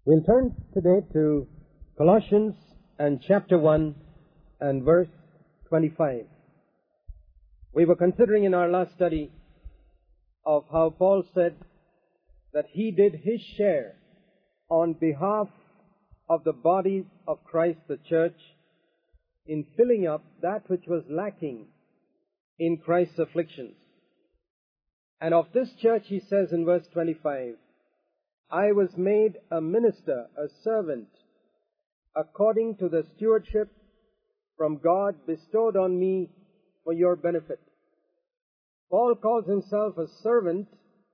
We'll turn today to Colossians and chapter 1 and verse 25. We were considering in our last study of how Paul said that he did his share on behalf of the body of Christ, the church, in filling up that which was lacking in Christ's afflictions. And of this church, he says in verse 25, I was made a minister, a servant, according to the stewardship from God bestowed on me for your benefit. Paul calls himself a servant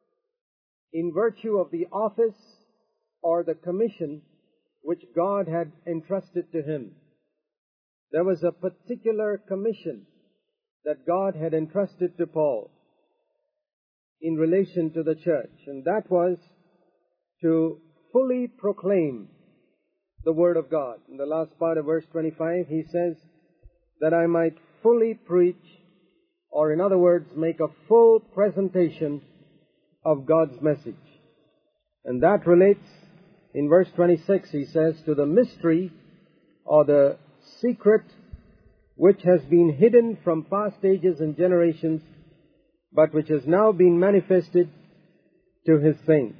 in virtue of the office or the commission which God had entrusted to him. There was a particular commission that God had entrusted to Paul in relation to the church, and that was to fully proclaim the Word of God. In the last part of verse 25, he says, that I might fully preach, or in other words, make a full presentation of God's message. And that relates, in verse 26, he says, to the mystery or the secret which has been hidden from past ages and generations, but which has now been manifested to His saints.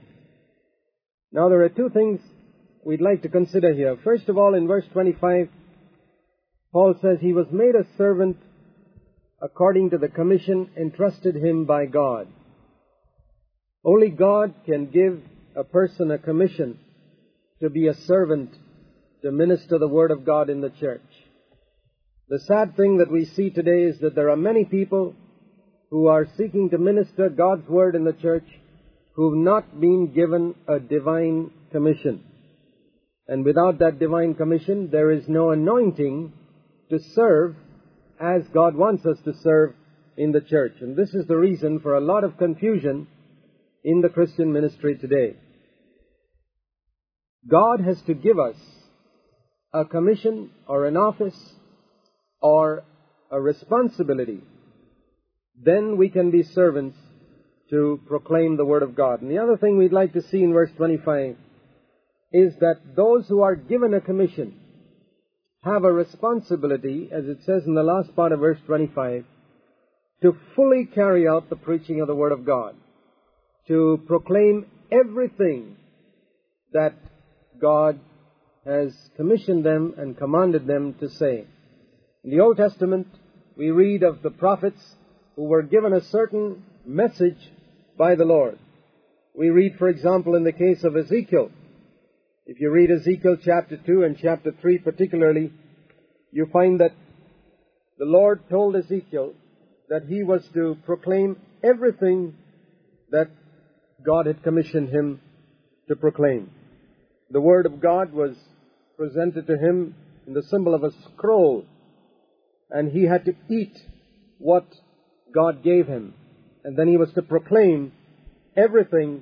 Now there are two things we'd like to consider here. First of all, in verse 25, Paul says he was made a servant according to the commission entrusted him by God. Only God can give a person a commission to be a servant, to minister the Word of God in the church. The sad thing that we see today is that there are many people who are seeking to minister God's Word in the church who have not been given a divine commission. And without that divine commission, there is no anointing to serve as God wants us to serve in the church. And this is the reason for a lot of confusion in the Christian ministry today. God has to give us a commission or an office or a responsibility. Then we can be servants to proclaim the Word of God. And the other thing we'd like to see in verse 25 is that those who are given a commission have a responsibility, as it says in the last part of verse 25, to fully carry out the preaching of the Word of God, to proclaim everything that God has commissioned them and commanded them to say. In the Old Testament, we read of the prophets who were given a certain message by the Lord. We read, for example, in the case of Ezekiel. If you read Ezekiel chapter 2 and chapter 3 particularly, you find that the Lord told Ezekiel that he was to proclaim everything that God had commissioned him to proclaim. The Word of God was presented to him in the symbol of a scroll, and he had to eat what God gave him. And then he was to proclaim everything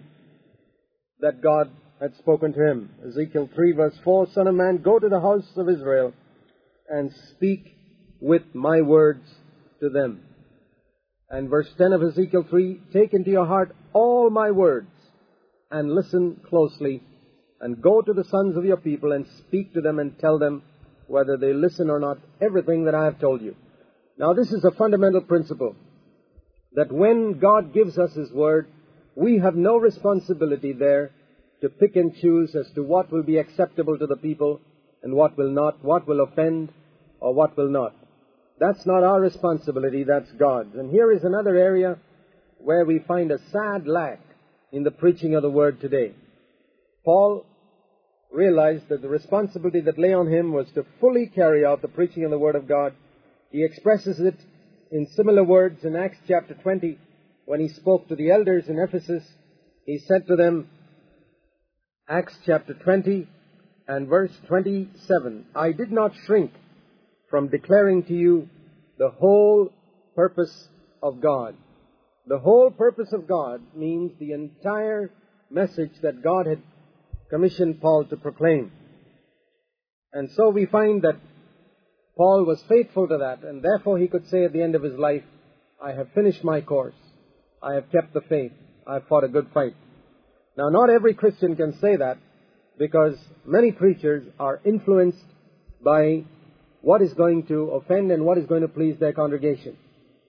that God had spoken to him. Ezekiel 3 verse 4, Son of man, go to the house of Israel and speak with my words to them. And verse 10 of Ezekiel 3, take into your heart all my words and listen closely and go to the sons of your people and speak to them and tell them whether they listen or not, everything that I have told you. Now this is a fundamental principle, that when God gives us His Word, we have no responsibility there to pick and choose as to what will be acceptable to the people and what will not, what will offend or what will not. That's not our responsibility, that's God's. And here is another area where we find a sad lack in the preaching of the Word today. Paul realized that the responsibility that lay on him was to fully carry out the preaching of the Word of God. He expresses it in similar words in Acts chapter 20, when he spoke to the elders in Ephesus. He said to them, Acts chapter 20 and verse 27, I did not shrink from declaring to you the whole purpose of God. The whole purpose of God means the entire message that God had commissioned Paul to proclaim. And so we find that Paul was faithful to that, and therefore he could say at the end of his life, I have finished my course. I have kept the faith. I have fought a good fight. Now, not every Christian can say that, because many preachers are influenced by what is going to offend and what is going to please their congregation.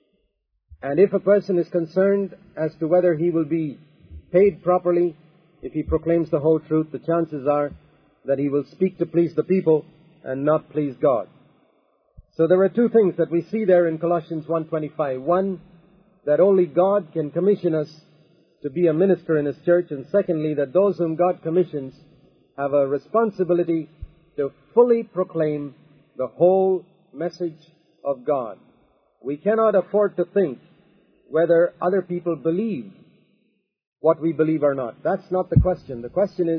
And if a person is concerned as to whether he will be paid properly if he proclaims the whole truth, the chances are that he will speak to please the people and not please God. So there are two things that we see there in Colossians 1:25. One, that only God can commission us to be a minister in His church, and secondly, that those whom God commissions have a responsibility to fully proclaim the whole message of God. We cannot afford to think whether other people believe what we believe or not. That's not the question. The question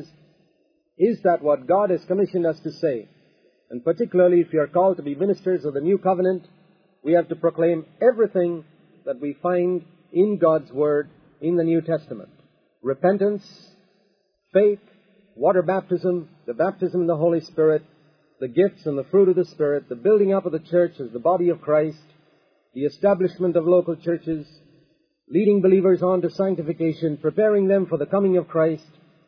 is that what God has commissioned us to say? And particularly if you are called to be ministers of the New Covenant, we have to proclaim everything that we find in God's Word in the New Testament. Repentance, faith, water baptism, the baptism in the Holy Spirit, the gifts and the fruit of the Spirit, the building up of the church as the body of Christ, the establishment of local churches, leading believers on to sanctification, preparing them for the coming of Christ,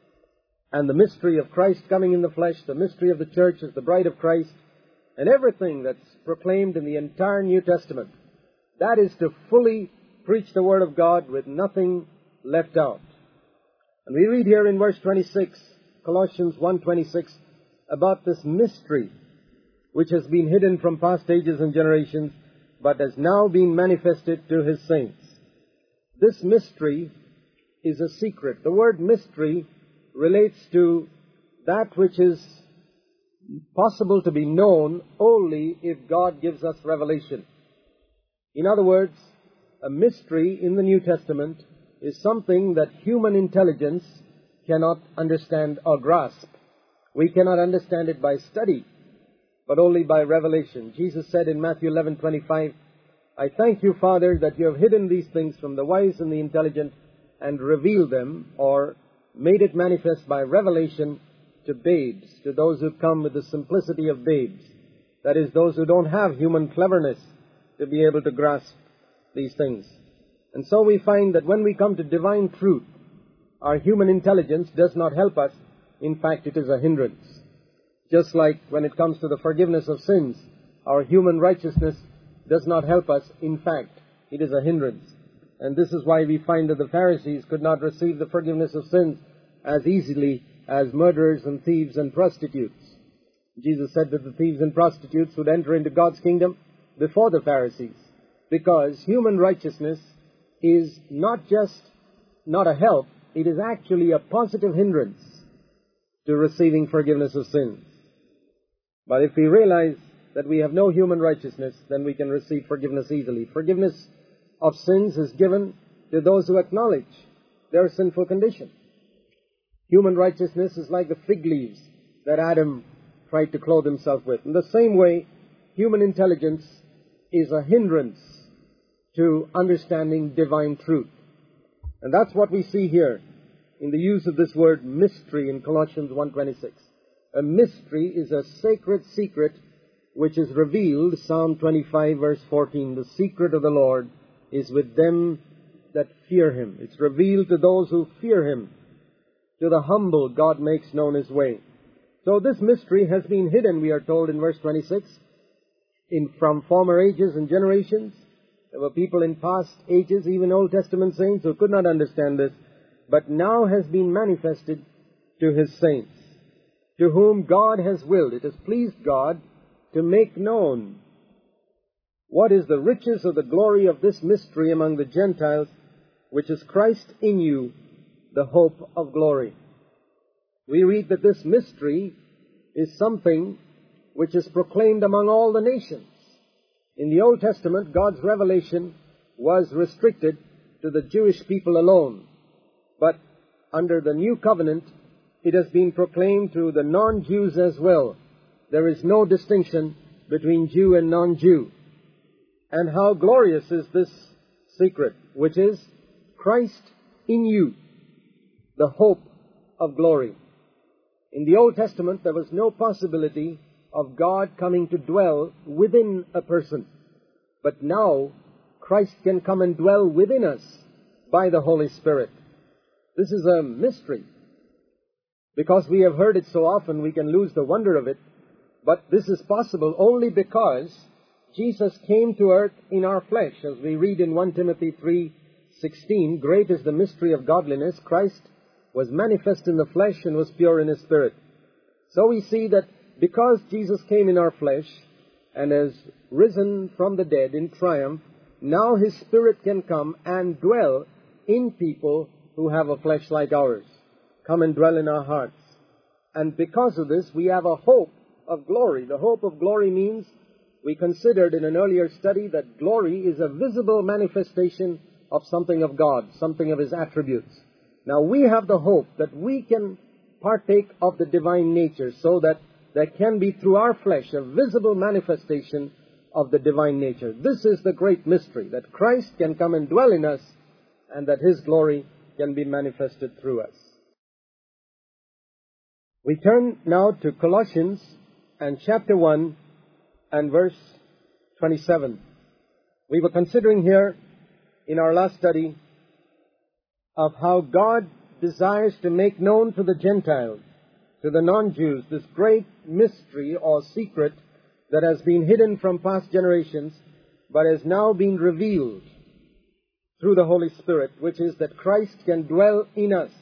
and the mystery of Christ coming in the flesh, the mystery of the church as the bride of Christ, and everything that's proclaimed in the entire New Testament. That is to fully preach the Word of God with nothing left out. And we read here in verse 26, Colossians 1:26, about this mystery which has been hidden from past ages and generations, but has now been manifested to His saints. This mystery is a secret. The word mystery relates to that which is possible to be known only if God gives us revelation. In other words, a mystery in the New Testament is something that human intelligence cannot understand or grasp. We cannot understand it by study, but only by revelation. Jesus said in Matthew 11:25, I thank you, Father, that you have hidden these things from the wise and the intelligent and revealed them, or made it manifest by revelation to babes, to those who come with the simplicity of babes. That is, those who don't have human cleverness to be able to grasp these things. And so we find that when we come to divine truth, our human intelligence does not help us. In fact, it is a hindrance. Just like when it comes to the forgiveness of sins, our human righteousness does not help us. In fact, it is a hindrance. And this is why we find that the Pharisees could not receive the forgiveness of sins as easily as murderers and thieves and prostitutes. Jesus said that the thieves and prostitutes would enter into God's kingdom before the Pharisees, because human righteousness is not just not a help, it is actually a positive hindrance to receiving forgiveness of sins. But if we realize that we have no human righteousness, then we can receive forgiveness easily. Forgiveness of sins is given to those who acknowledge their sinful condition. Human righteousness is like the fig leaves that Adam tried to clothe himself with. In the same way, human intelligence is a hindrance to understanding divine truth. And that's what we see here in the use of this word mystery in Colossians 1:26. A mystery is a sacred secret which is revealed, Psalm 25 verse 14, the secret of the Lord is with them that fear Him. It's revealed to those who fear Him. To the humble, God makes known His way. So this mystery has been hidden, we are told in verse 26, from former ages and generations. There were people in past ages, even Old Testament saints, who could not understand this, but now has been manifested to His saints, to whom God has willed. It has pleased God to make known what is the riches of the glory of this mystery among the Gentiles, which is Christ in you, the hope of glory. We read that this mystery is something which is proclaimed among all the nations. In the Old Testament, God's revelation was restricted to the Jewish people alone. But under the New Covenant, it has been proclaimed to the non-Jews as well. There is no distinction between Jew and non-Jew. And how glorious is this secret, which is Christ in you, the hope of glory. In the Old Testament, there was no possibility of God coming to dwell within a person. But now, Christ can come and dwell within us by the Holy Spirit. This is a mystery. Because we have heard it so often, we can lose the wonder of it. But this is possible only because Jesus came to earth in our flesh. As we read in 1 Timothy 3:16, great is the mystery of godliness. Christ was manifest in the flesh and was pure in his spirit. So we see that because Jesus came in our flesh and has risen from the dead in triumph, now his Spirit can come and dwell in people who have a flesh like ours. Come and dwell in our hearts. And because of this, we have a hope of glory. The hope of glory means, we considered in an earlier study, that glory is a visible manifestation of something of God, something of his attributes. Now we have the hope that we can partake of the divine nature, so that there can be through our flesh a visible manifestation of the divine nature. This is the great mystery, that Christ can come and dwell in us, and that his glory can be manifested through us. We turn now to Colossians and chapter 1 and verse 27. We were considering here in our last study of how God desires to make known to the Gentiles, to the non-Jews, this great mystery or secret that has been hidden from past generations, but has now been revealed through the Holy Spirit, which is that Christ can dwell in us.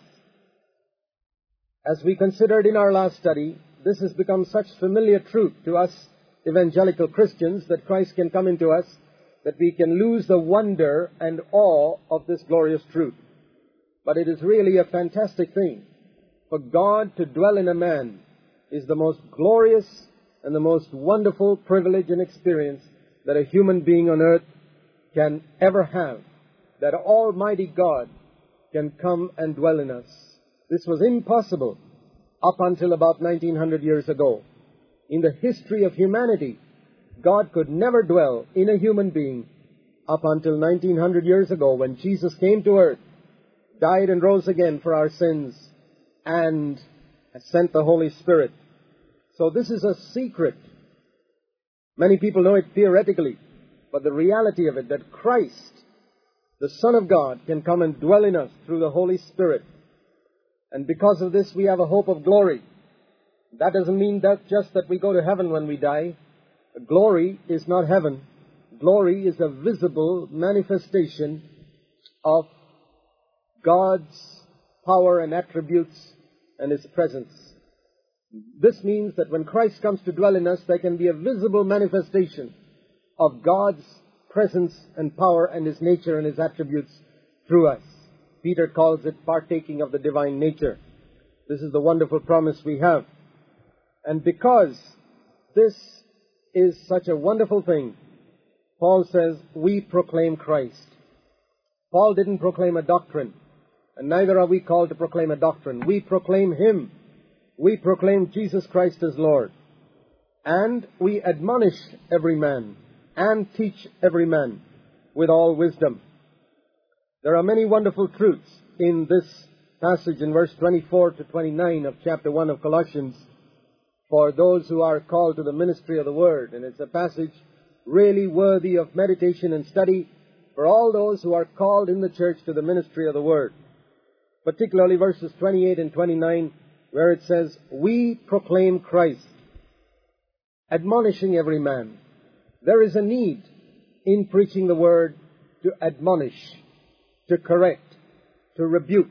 As we considered in our last study, this has become such familiar truth to us evangelical Christians, that Christ can come into us, that we can lose the wonder and awe of this glorious truth. But it is really a fantastic thing. For God to dwell in a man is the most glorious and the most wonderful privilege and experience that a human being on earth can ever have. That Almighty God can come and dwell in us. This was impossible up until about 1900 years ago. In the history of humanity, God could never dwell in a human being up until 1900 years ago, when Jesus came to earth, died and rose again for our sins, and sent the Holy Spirit. So this is a secret. Many people know it theoretically, but the reality of it, that Christ, the Son of God, can come and dwell in us through the Holy Spirit. And because of this, we have a hope of glory. That doesn't mean that just that we go to heaven when we die. Glory is not heaven. Glory is a visible manifestation of God's power and attributes and his presence. This means that when Christ comes to dwell in us, there can be a visible manifestation of God's presence and power and his nature and his attributes through us. Peter calls it partaking of the divine nature. This is the wonderful promise we have. And because this is such a wonderful thing, Paul says, we proclaim Christ. Paul didn't proclaim a doctrine, and neither are we called to proclaim a doctrine. We proclaim him. We proclaim Jesus Christ as Lord. And we admonish every man and teach every man with all wisdom. There are many wonderful truths in this passage in verse 24 to 29 of chapter 1 of Colossians for those who are called to the ministry of the Word. And it's a passage really worthy of meditation and study for all those who are called in the church to the ministry of the Word. Particularly verses 28 and 29, where it says, we proclaim Christ, admonishing every man. There is a need in preaching the Word to admonish, to correct, to rebuke.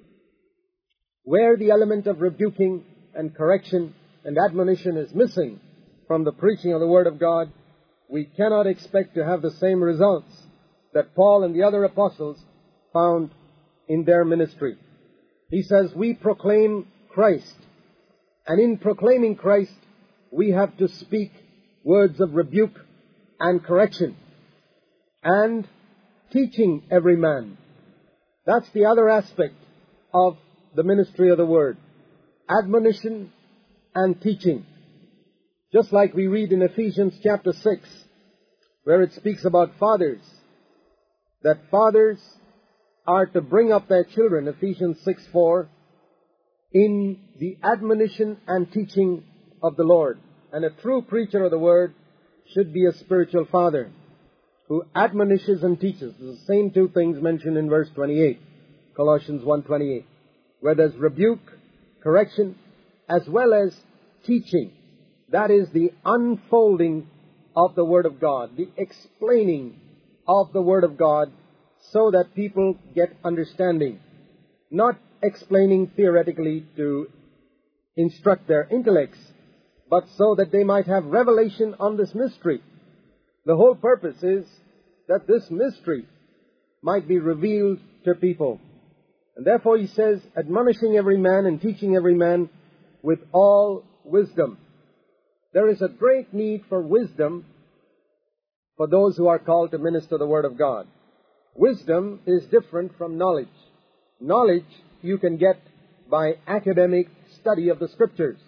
Where the element of rebuking and correction and admonition is missing from the preaching of the Word of God, we cannot expect to have the same results that Paul and the other apostles found in their ministry. He says, we proclaim Christ. And in proclaiming Christ, we have to speak words of rebuke and correction. And teaching every man. That's the other aspect of the ministry of the Word. Admonition and teaching. Just like we read in Ephesians chapter 6, where it speaks about fathers, that fathers are to bring up their children, Ephesians 6:4, in the admonition and teaching of the Lord. And a true preacher of the Word should be a spiritual father who admonishes and teaches. The same two things mentioned in verse 28, Colossians 1:28, where there's rebuke, correction, as well as teaching. That is the unfolding of the Word of God, the explaining of the Word of God so that people get understanding. Not explaining theoretically to instruct their intellects, but so that they might have revelation on this mystery. The whole purpose is that this mystery might be revealed to people. And therefore he says, admonishing every man and teaching every man with all wisdom. There is a great need for wisdom for those who are called to minister the Word of God. Wisdom is different from knowledge. Knowledge you can get by academic study of the Scriptures.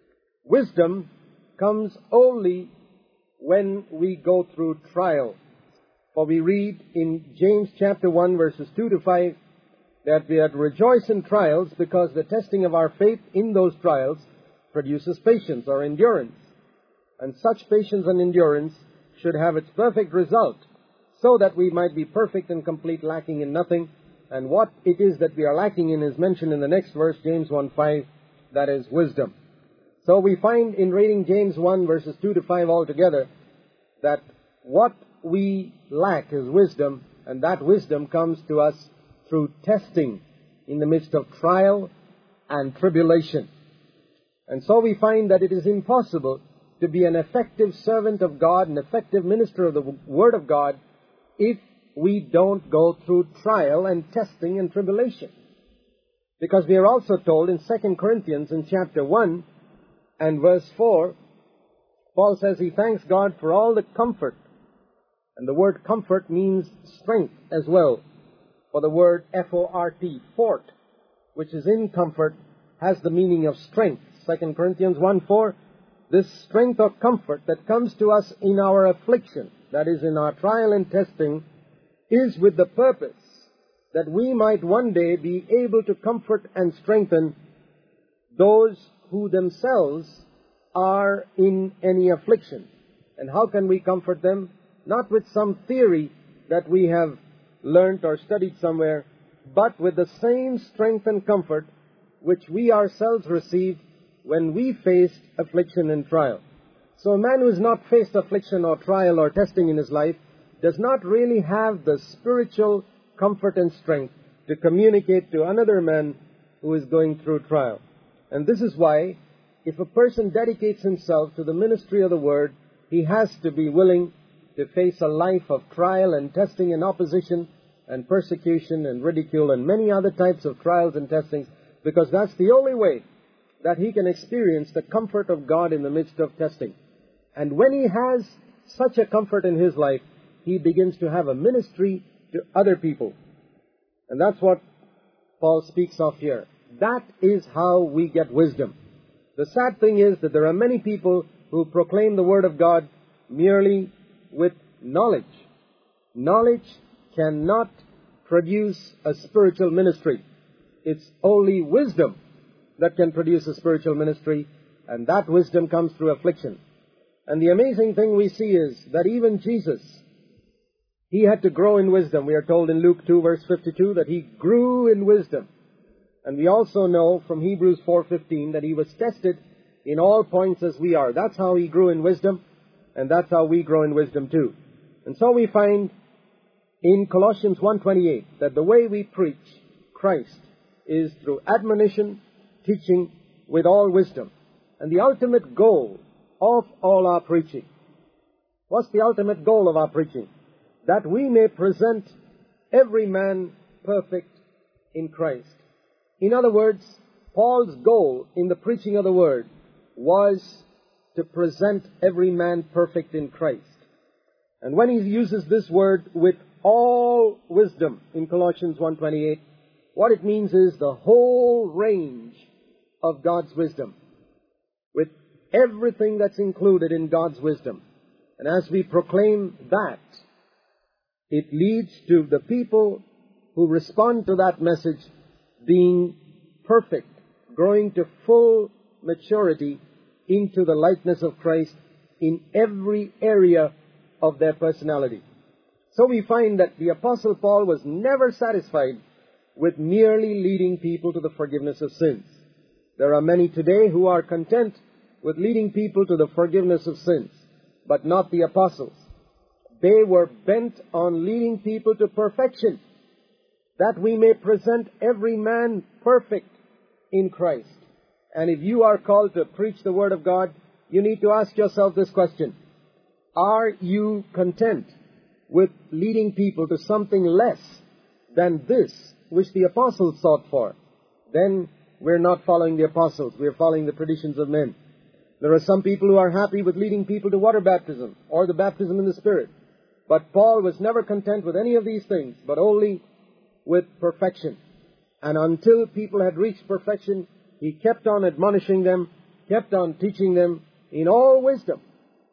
Wisdom comes only when we go through trial. For we read in James chapter 1 verses 2 to 5 that we are to rejoice in trials because the testing of our faith in those trials produces patience or endurance. And such patience and endurance should have its perfect result so that we might be perfect and complete, lacking in nothing. And what it is that we are lacking in is mentioned in the next verse, James 1:5, that is wisdom. So we find in reading James 1 verses 2 to 5 altogether that what we lack is wisdom, and that wisdom comes to us through testing in the midst of trial and tribulation. And so we find that it is impossible to be an effective servant of God, an effective minister of the Word of God, if we don't go through trial and testing and tribulation. Because we are also told in 2 Corinthians in chapter 1 and verse 4, Paul says he thanks God for all the comfort. And the word comfort means strength as well. For the word F-O-R-T, fort, which is in comfort, has the meaning of strength. 2 Corinthians 1:4, this strength or comfort that comes to us in our affliction, that is in our trial and testing, is with the purpose that we might one day be able to comfort and strengthen those who themselves are in any affliction. And how can we comfort them? Not with some theory that we have learnt or studied somewhere, but with the same strength and comfort which we ourselves received when we faced affliction and trial. So a man who has not faced affliction or trial or testing in his life does not really have the spiritual comfort and strength to communicate to another man who is going through trial. And this is why, if a person dedicates himself to the ministry of the Word, he has to be willing to face a life of trial and testing and opposition and persecution and ridicule and many other types of trials and testings, because that's the only way that he can experience the comfort of God in the midst of testing. And when he has such a comfort in his life, he begins to have a ministry to other people. And that's what Paul speaks of here. That is how we get wisdom. The sad thing is that there are many people who proclaim the Word of God merely with knowledge. Knowledge cannot produce a spiritual ministry. It's only wisdom that can produce a spiritual ministry, and that wisdom comes through affliction. And the amazing thing we see is that even Jesus, he had to grow in wisdom. We are told in Luke 2 verse 52 that he grew in wisdom. And we also know from Hebrews 4:15 that he was tested in all points as we are. That's how he grew in wisdom, and that's how we grow in wisdom too. And so we find in Colossians 1:28 that the way we preach Christ is through admonition, teaching with all wisdom. And the ultimate goal of all our preaching, what's the ultimate goal of our preaching? That we may present every man perfect in Christ. In other words, Paul's goal in the preaching of the Word was to present every man perfect in Christ. And when he uses this word with all wisdom in Colossians 1:28, what it means is the whole range of God's wisdom, with everything that's included in God's wisdom. And as we proclaim that, it leads to the people who respond to that message being perfect, growing to full maturity into the likeness of Christ in every area of their personality. So we find that the Apostle Paul was never satisfied with merely leading people to the forgiveness of sins. There are many today who are content with leading people to the forgiveness of sins, but not the apostles. They were bent on leading people to perfection, that we may present every man perfect in Christ. And if you are called to preach the Word of God, you need to ask yourself this question: are you content with leading people to something less than this which the apostles sought for? Then we're not following the apostles, we're following the traditions of men. There are some people who are happy with leading people to water baptism or the baptism in the Spirit. But Paul was never content with any of these things, but only with perfection. And until people had reached perfection, he kept on admonishing them, kept on teaching them in all wisdom.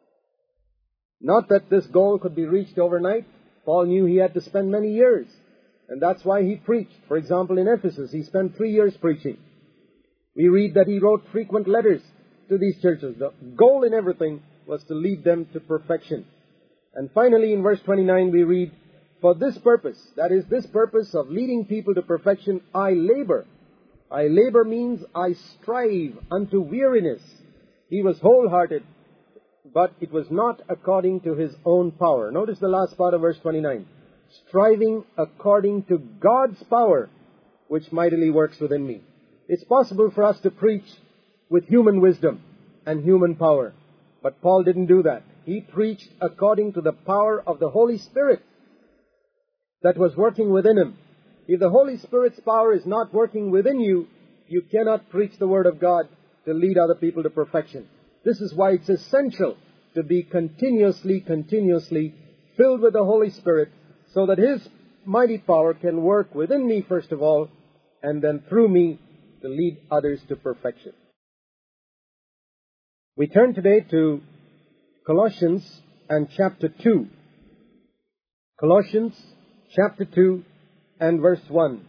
Not that this goal could be reached overnight. Paul knew he had to spend many years, and that's why he preached. For example, in Ephesus, he spent 3 years preaching. We read that he wrote frequent letters to these churches. The goal in everything was to lead them to perfection. And finally, in verse 29, we read, "For this purpose," that is, this purpose of leading people to perfection, "I labor." I labor means I strive unto weariness. He was wholehearted, but it was not according to his own power. Notice the last part of verse 29. Striving according to God's power, which mightily works within me. It's possible for us to preach with human wisdom and human power, but Paul didn't do that. He preached according to the power of the Holy Spirit that was working within him. If the Holy Spirit's power is not working within you, you cannot preach the Word of God to lead other people to perfection. This is why it's essential to be continuously filled with the Holy Spirit, so that His mighty power can work within me first of all, and then through me to lead others to perfection. We turn today to Colossians and chapter 2. Colossians chapter 2 and verse 1.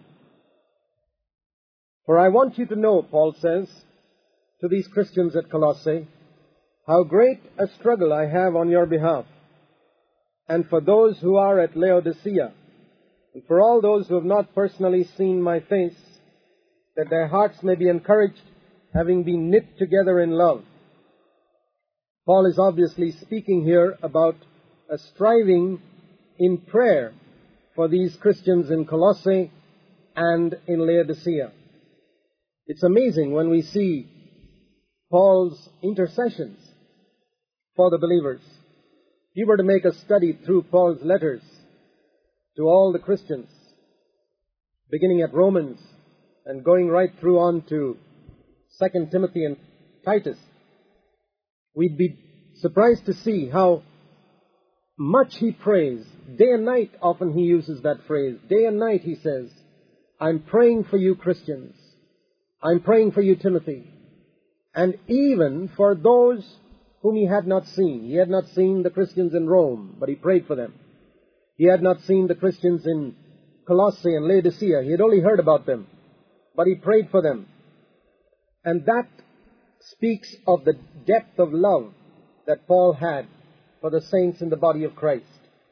"For I want you to know," Paul says to these Christians at Colossae, "how great a struggle I have on your behalf, and for those who are at Laodicea, and for all those who have not personally seen my face, that their hearts may be encouraged, having been knit together in love." Paul is obviously speaking here about a striving in prayer for these Christians in Colossae and in Laodicea. It's amazing when we see Paul's intercessions for the believers. If you were to make a study through Paul's letters to all the Christians, beginning at Romans and going right through on to 2 Timothy and Titus, we'd be surprised to see how much he prays. Day and night, often he uses that phrase. Day and night, he says, "I'm praying for you, Christians. I'm praying for you, Timothy." And even for those whom he had not seen. He had not seen the Christians in Rome, but he prayed for them. He had not seen the Christians in Colossae and Laodicea. He had only heard about them, but he prayed for them. And that speaks of the depth of love that Paul had for the saints in the body of Christ.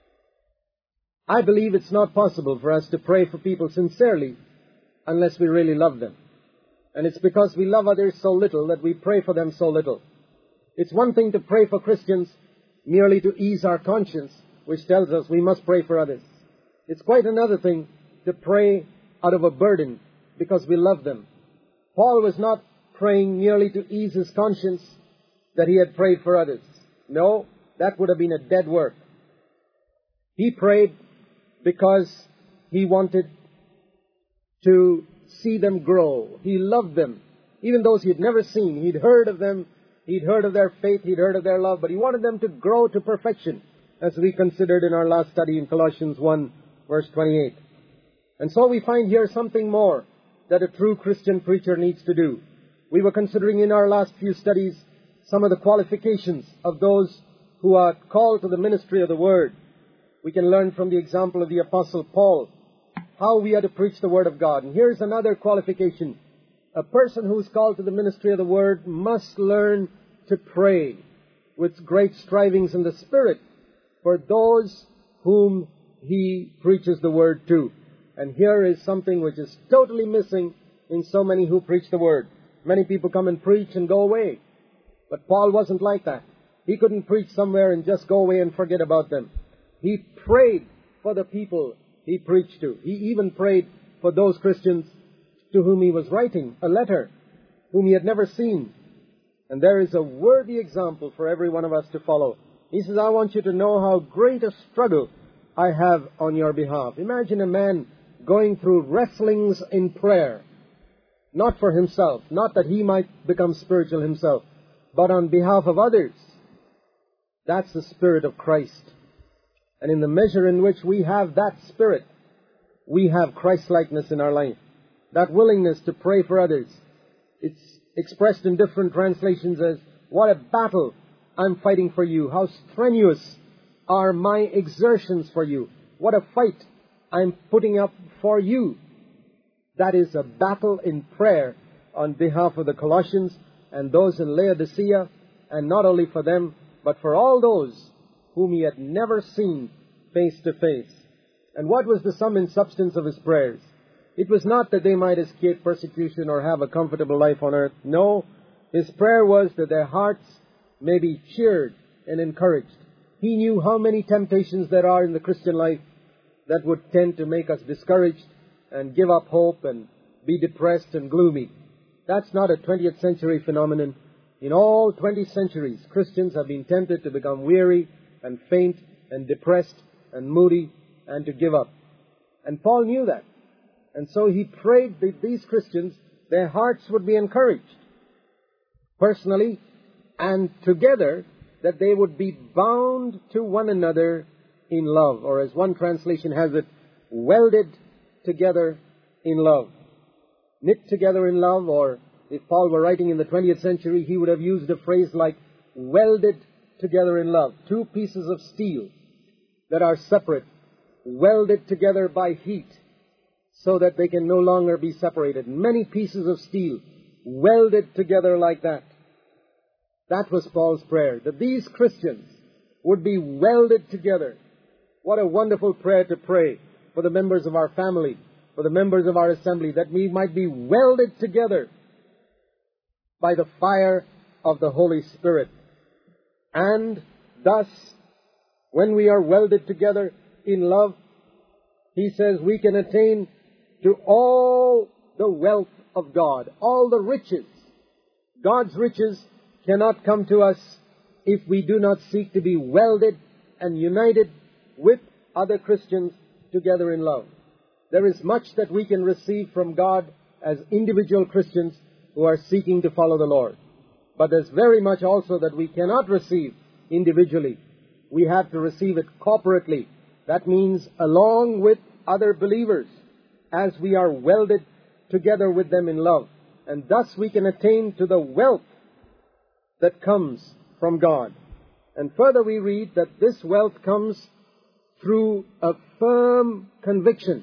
I believe it's not possible for us to pray for people sincerely unless we really love them. And it's because we love others so little that we pray for them so little. It's one thing to pray for Christians merely to ease our conscience, which tells us we must pray for others. It's quite another thing to pray out of a burden because we love them. Paul was not praying merely to ease his conscience that he had prayed for others. No, that would have been a dead work. He prayed because he wanted to see them grow. He loved them. Even those he had never seen, he'd heard of them, he'd heard of their faith, he'd heard of their love, but he wanted them to grow to perfection, as we considered in our last study in Colossians 1, verse 28. And so we find here something more that a true Christian preacher needs to do. We were considering in our last few studies some of the qualifications of those who are called to the ministry of the Word. We can learn from the example of the Apostle Paul how we are to preach the Word of God. And here's another qualification. A person who is called to the ministry of the Word must learn to pray with great strivings in the Spirit for those whom he preaches the Word to. And here is something which is totally missing in so many who preach the Word. Many people come and preach and go away. But Paul wasn't like that. He couldn't preach somewhere and just go away and forget about them. He prayed for the people he preached to. He even prayed for those Christians to whom he was writing a letter, whom he had never seen. And there is a worthy example for every one of us to follow. He says, I want you to know how great a struggle I have on your behalf. Imagine a man going through wrestlings in prayer, not for himself, not that he might become spiritual himself, but on behalf of others. That's the Spirit of Christ. And in the measure in which we have that Spirit, we have Christ-likeness in our life. That willingness to pray for others. It's expressed in different translations as, what a battle I'm fighting for you. How strenuous are my exertions for you. What a fight I'm putting up for you. That is a battle in prayer on behalf of the Colossians and those in Laodicea, and not only for them, but for all those whom he had never seen face to face. And what was the sum and substance of his prayers? It was not that they might escape persecution or have a comfortable life on earth. No, his prayer was that their hearts may be cheered and encouraged. He knew how many temptations there are in the Christian life that would tend to make us discouraged and give up hope and be depressed and gloomy. That's not a 20th century phenomenon. In all 20 centuries, Christians have been tempted to become weary and faint and depressed and moody and to give up. And Paul knew that. And so he prayed that these Christians, their hearts would be encouraged, personally and together, that they would be bound to one another in love, or as one translation has it, welded together in love. Knit together in love, or if Paul were writing in the 20th century, he would have used a phrase like welded together in love. Two pieces of steel that are separate, welded together by heat, so that they can no longer be separated. Many pieces of steel welded together like that. That was Paul's prayer, that these Christians would be welded together. What a wonderful prayer to pray for the members of our family, for the members of our assembly, that we might be welded together by the fire of the Holy Spirit. And thus, when we are welded together in love, he says we can attain to all the wealth of God, all the riches. God's riches cannot come to us if we do not seek to be welded and united with other Christians together in love. There is much that we can receive from God as individual Christians who are seeking to follow the Lord. But there's very much also that we cannot receive individually. We have to receive it corporately. That means along with other believers, as we are welded together with them in love. And thus we can attain to the wealth that comes from God. And further we read that this wealth comes through a firm conviction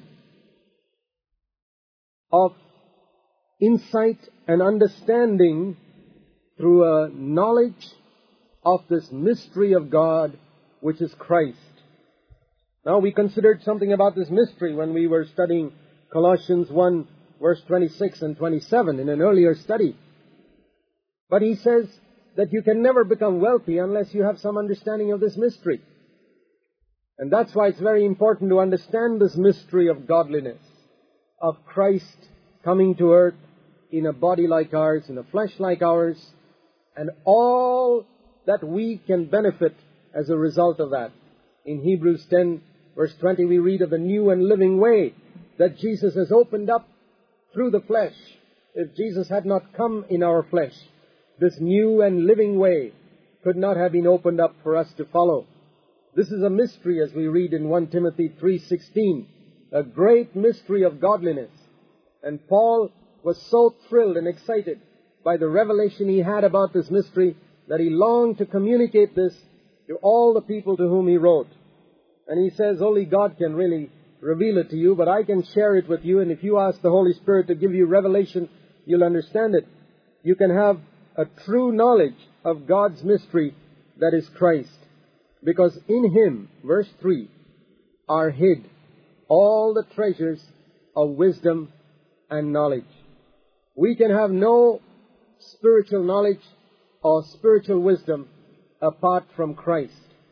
of insight and understanding, through a knowledge of this mystery of God, which is Christ. Now, we considered something about this mystery when we were studying Colossians 1, verse 26 and 27 in an earlier study. But he says that you can never become wealthy unless you have some understanding of this mystery. And that's why it's very important to understand this mystery of godliness, of Christ coming to earth in a body like ours, in a flesh like ours, and all that we can benefit as a result of that. In Hebrews 10, verse 20, we read of the new and living way that Jesus has opened up through the flesh. If Jesus had not come in our flesh, this new and living way could not have been opened up for us to follow. This is a mystery, as we read in 1 Timothy 3:16, a great mystery of godliness. And Paul was so thrilled and excited by the revelation he had about this mystery that he longed to communicate this to all the people to whom he wrote. And he says, only God can really reveal it to you, but I can share it with you, and if you ask the Holy Spirit to give you revelation, you'll understand it. You can have a true knowledge of God's mystery, that is Christ. Because in Him, verse 3, are hid all the treasures of wisdom and knowledge. We can have no spiritual knowledge or spiritual wisdom apart from Christ,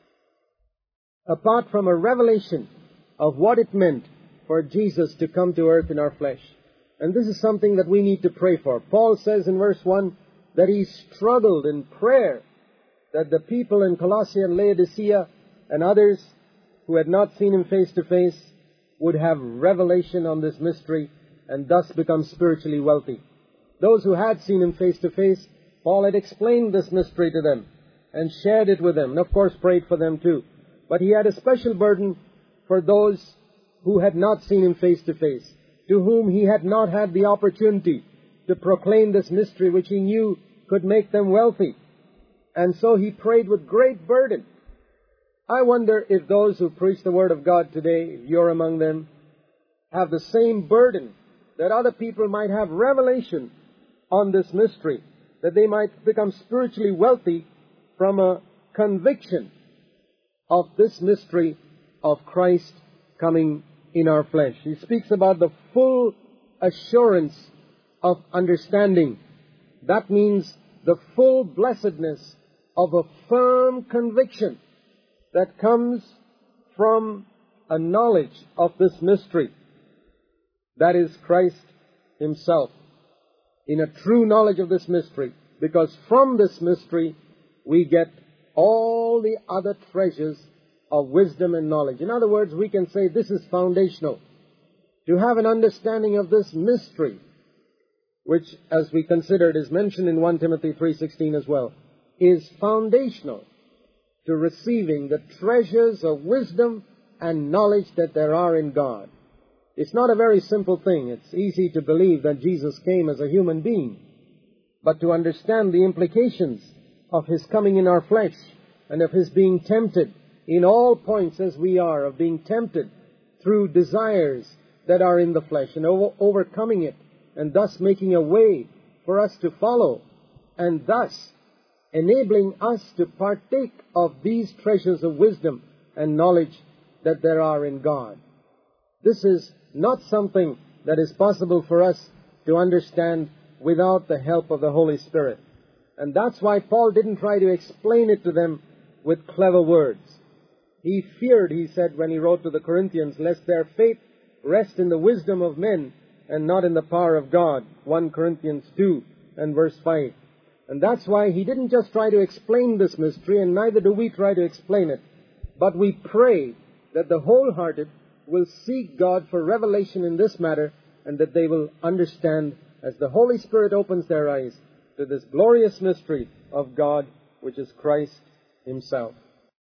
apart from a revelation of what it meant for Jesus to come to earth in our flesh. And this is something that we need to pray for. Paul says in verse 1 that he struggled in prayer that the people in Colossae and Laodicea and others who had not seen him face to face would have revelation on this mystery and thus become spiritually wealthy. Those who had seen him face to face, Paul had explained this mystery to them and shared it with them, and of course prayed for them too. But he had a special burden for those who had not seen him face to face, to whom he had not had the opportunity to proclaim this mystery which he knew could make them wealthy. And so he prayed with great burden. I wonder if those who preach the Word of God today, if you're among them, have the same burden that other people might have revelation on this mystery, that they might become spiritually wealthy from a conviction of this mystery of Christ coming in our flesh. He speaks about the full assurance of understanding. That means the full blessedness of a firm conviction that comes from a knowledge of this mystery. That is Christ Himself. In a true knowledge of this mystery, because from this mystery we get all the other treasures of wisdom and knowledge. In other words, we can say this is foundational. To have an understanding of this mystery, which, as we considered, is mentioned in 1 Timothy 3:16 as well, is foundational to receiving the treasures of wisdom and knowledge that there are in God. It's not a very simple thing. It's easy to believe that Jesus came as a human being, but to understand the implications of His coming in our flesh and of His being tempted in all points as we are, of being tempted through desires that are in the flesh and overcoming it, and thus making a way for us to follow, and thus enabling us to partake of these treasures of wisdom and knowledge that there are in God. This is not something that is possible for us to understand without the help of the Holy Spirit. And that's why Paul didn't try to explain it to them with clever words. He feared, he said when he wrote to the Corinthians, lest their faith rest in the wisdom of men and not in the power of God. 1 Corinthians 2 and verse 5. And that's why he didn't just try to explain this mystery, and neither do we try to explain it. But we pray that the wholehearted will seek God for revelation in this matter, and that they will understand as the Holy Spirit opens their eyes to this glorious mystery of God, which is Christ Himself.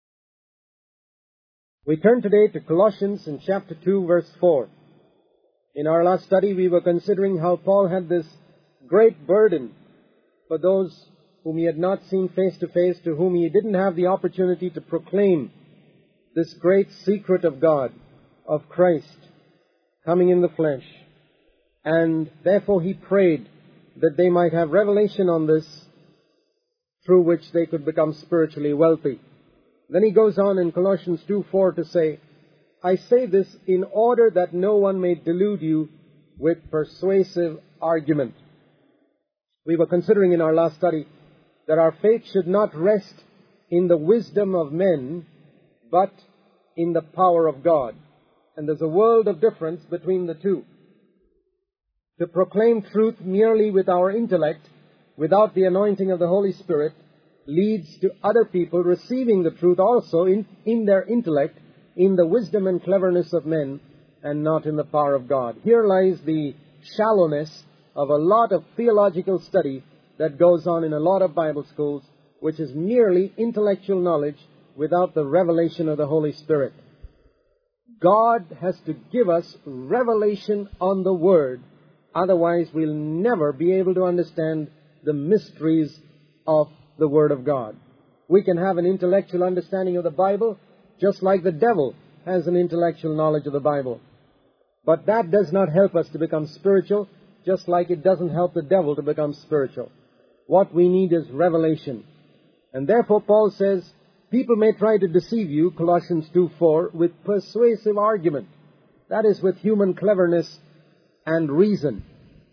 We turn today to Colossians in chapter 2, verse 4. In our last study, we were considering how Paul had this great burden for those whom he had not seen face to face, to whom he didn't have the opportunity to proclaim this great secret of God, of Christ coming in the flesh. And therefore he prayed that they might have revelation on this, through which they could become spiritually wealthy. Then he goes on in Colossians 2:4 to say, I say this in order that no one may delude you with persuasive argument. We were considering in our last study that our faith should not rest in the wisdom of men, but in the power of God. And there's a world of difference between the two. To proclaim truth merely with our intellect, without the anointing of the Holy Spirit, leads to other people receiving the truth also in their intellect, in the wisdom and cleverness of men, and not in the power of God. Here lies the shallowness of a lot of theological study that goes on in a lot of Bible schools, which is merely intellectual knowledge without the revelation of the Holy Spirit. God has to give us revelation on the Word, otherwise we'll never be able to understand the mysteries of the Word of God. We can have an intellectual understanding of the Bible, just like the devil has an intellectual knowledge of the Bible. But that does not help us to become spiritual, just like it doesn't help the devil to become spiritual. What we need is revelation. And therefore Paul says, people may try to deceive you, Colossians 2:4, with persuasive argument. That is, with human cleverness and reason.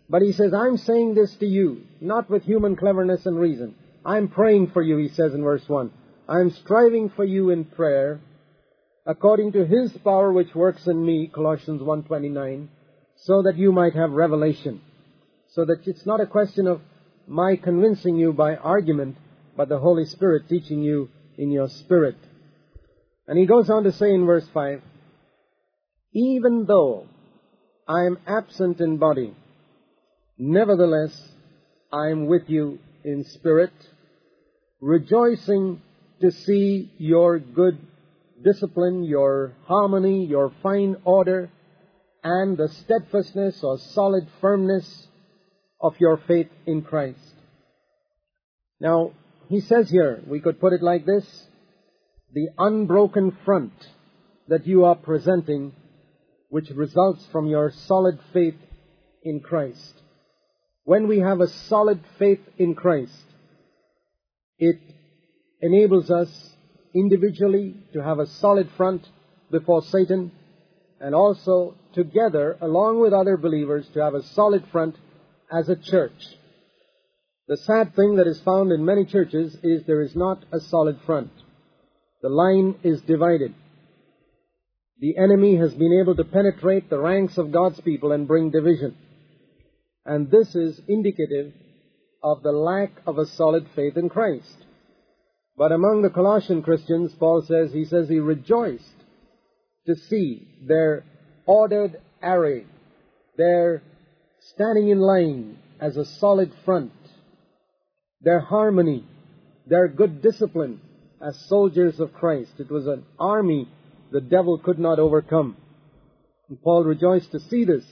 But he says, I'm saying this to you, not with human cleverness and reason. I'm praying for you, he says in verse 1. I'm striving for you in prayer, according to His power which works in me, Colossians 1:29, so that you might have revelation. So that it's not a question of my convincing you by argument, but the Holy Spirit teaching you in your spirit. And he goes on to say in verse 5, even though I am absent in body, nevertheless I am with you in spirit, rejoicing to see your good discipline, your harmony, your fine order, and the steadfastness or solid firmness of your faith in Christ. Now, he says here, we could put it like this, the unbroken front that you are presenting, which results from your solid faith in Christ. When we have a solid faith in Christ, it enables us individually to have a solid front before Satan, and also together, along with other believers, to have a solid front as a church. The sad thing that is found in many churches is there is not a solid front. The line is divided. The enemy has been able to penetrate the ranks of God's people and bring division. And this is indicative of the lack of a solid faith in Christ. But among the Colossian Christians, Paul says, he rejoiced to see their ordered array, their standing in line as a solid front, their harmony, their good discipline as soldiers of Christ. It was an army the devil could not overcome. And Paul rejoiced to see this.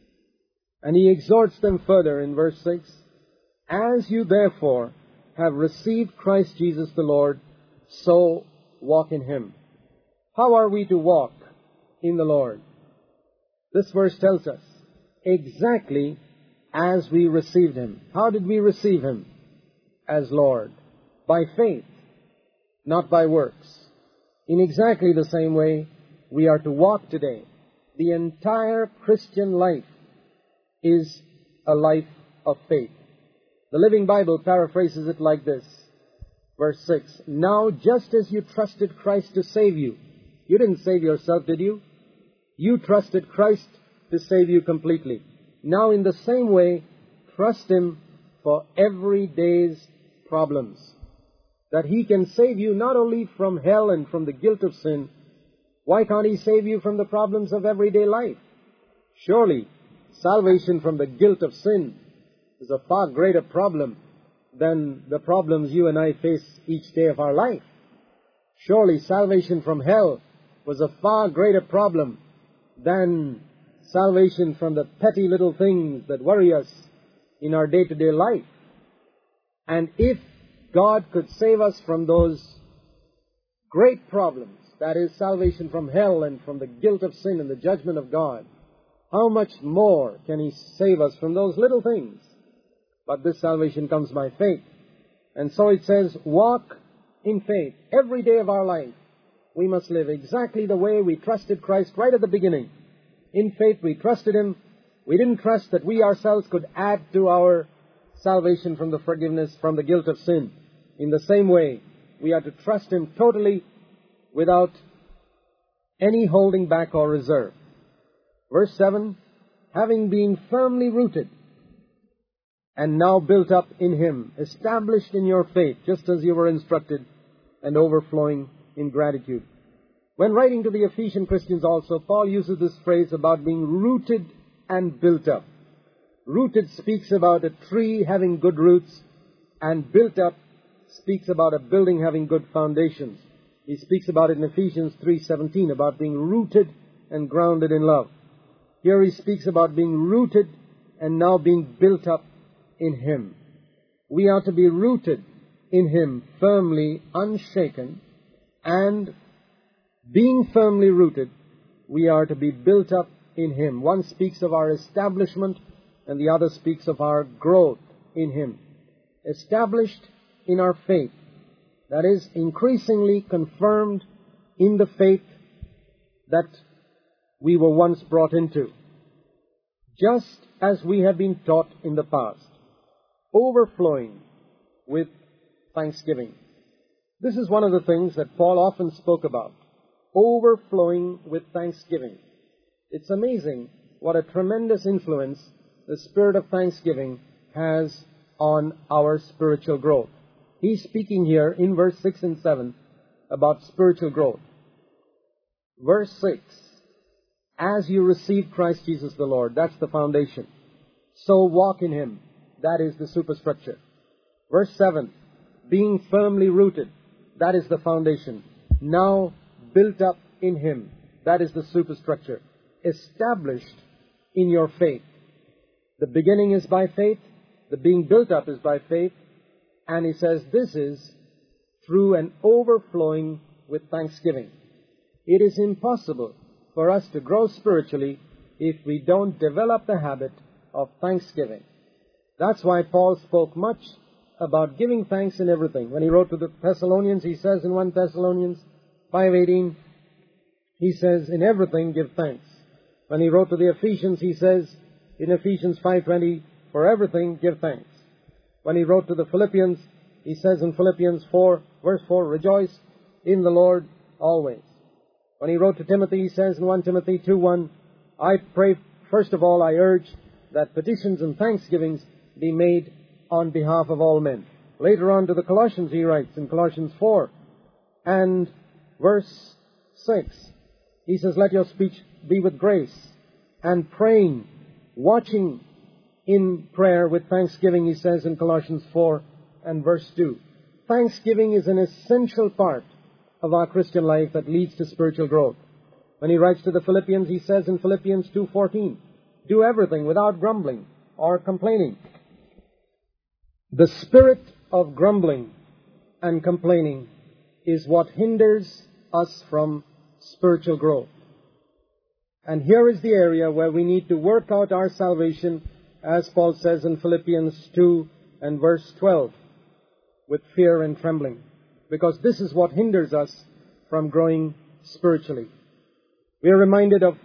And he exhorts them further in verse 6, as you therefore have received Christ Jesus the Lord, so walk in Him. How are we to walk in the Lord? This verse tells us exactly as we received Him. How did we receive Him as Lord? By faith, not by works. In exactly the same way, we are to walk today. The entire Christian life is a life of faith. The Living Bible paraphrases it like this. Verse 6, now just as you trusted Christ to save you. You didn't save yourself, did you? You trusted Christ to save you completely. Now in the same way, trust Him for every day's problems. That He can save you not only from hell and from the guilt of sin. Why can't He save you from the problems of everyday life? Surely, salvation from the guilt of sin is a far greater problem than the problems you and I face each day of our life. Surely salvation from hell was a far greater problem than salvation from the petty little things that worry us in our day-to-day life. And if God could save us from those great problems, that is, salvation from hell and from the guilt of sin and the judgment of God, how much more can He save us from those little things? But this salvation comes by faith. And so it says, walk in faith. Every day of our life, we must live exactly the way we trusted Christ right at the beginning. In faith, we trusted Him. We didn't trust that we ourselves could add to our salvation from the forgiveness, from the guilt of sin. In the same way, we are to trust Him totally without any holding back or reserve. Verse 7, having been firmly rooted and now built up in Him, established in your faith, just as you were instructed, and overflowing in gratitude. When writing to the Ephesian Christians also, Paul uses this phrase about being rooted and built up. Rooted speaks about a tree having good roots, and built up speaks about a building having good foundations. He speaks about it in Ephesians 3:17, about being rooted and grounded in love. Here he speaks about being rooted and now being built up in Him. We are to be rooted in Him, firmly, unshaken, and being firmly rooted, we are to be built up in Him. One speaks of our establishment, and the other speaks of our growth in Him. Established in our faith, that is, increasingly confirmed in the faith that we were once brought into. just as we have been taught in the past, overflowing with thanksgiving. This is one of the things that Paul often spoke about, overflowing with thanksgiving. It's amazing what a tremendous influence the spirit of thanksgiving has on our spiritual growth. He's speaking here in verse 6 and 7 about spiritual growth. Verse 6, as you receive Christ Jesus the Lord, that's the foundation. So walk in Him, that is the superstructure. Verse 7, being firmly rooted, that is the foundation. Now built up in Him, that is the superstructure. Established in your faith. The beginning is by faith, the being built up is by faith, and he says this is through an overflowing with thanksgiving. It is impossible for us to grow spiritually if we don't develop the habit of thanksgiving. That's why Paul spoke much about giving thanks in everything. When he wrote to the Thessalonians, he says in 1 Thessalonians 5:18, he says, in everything give thanks. When he wrote to the Ephesians, he says in Ephesians 5:20, for everything give thanks. When he wrote to the Philippians, he says in Philippians 4, verse 4, rejoice in the Lord always. When he wrote to Timothy, he says in 1 Timothy 2:1, I pray, first of all, I urge that petitions and thanksgivings be made on behalf of all men. Later on to the Colossians, he writes in Colossians 4 and verse 6, he says, let your speech be with grace, and praying, watching in prayer with thanksgiving, he says in Colossians 4 and verse 2. Thanksgiving is an essential part of our Christian life that leads to spiritual growth. When he writes to the Philippians, he says in Philippians 2:14, do everything without grumbling or complaining. The spirit of grumbling and complaining is what hinders us from spiritual growth. And here is the area where we need to work out our salvation, as Paul says in Philippians 2 and verse 12, with fear and trembling, because this is what hinders us from growing spiritually. We are reminded of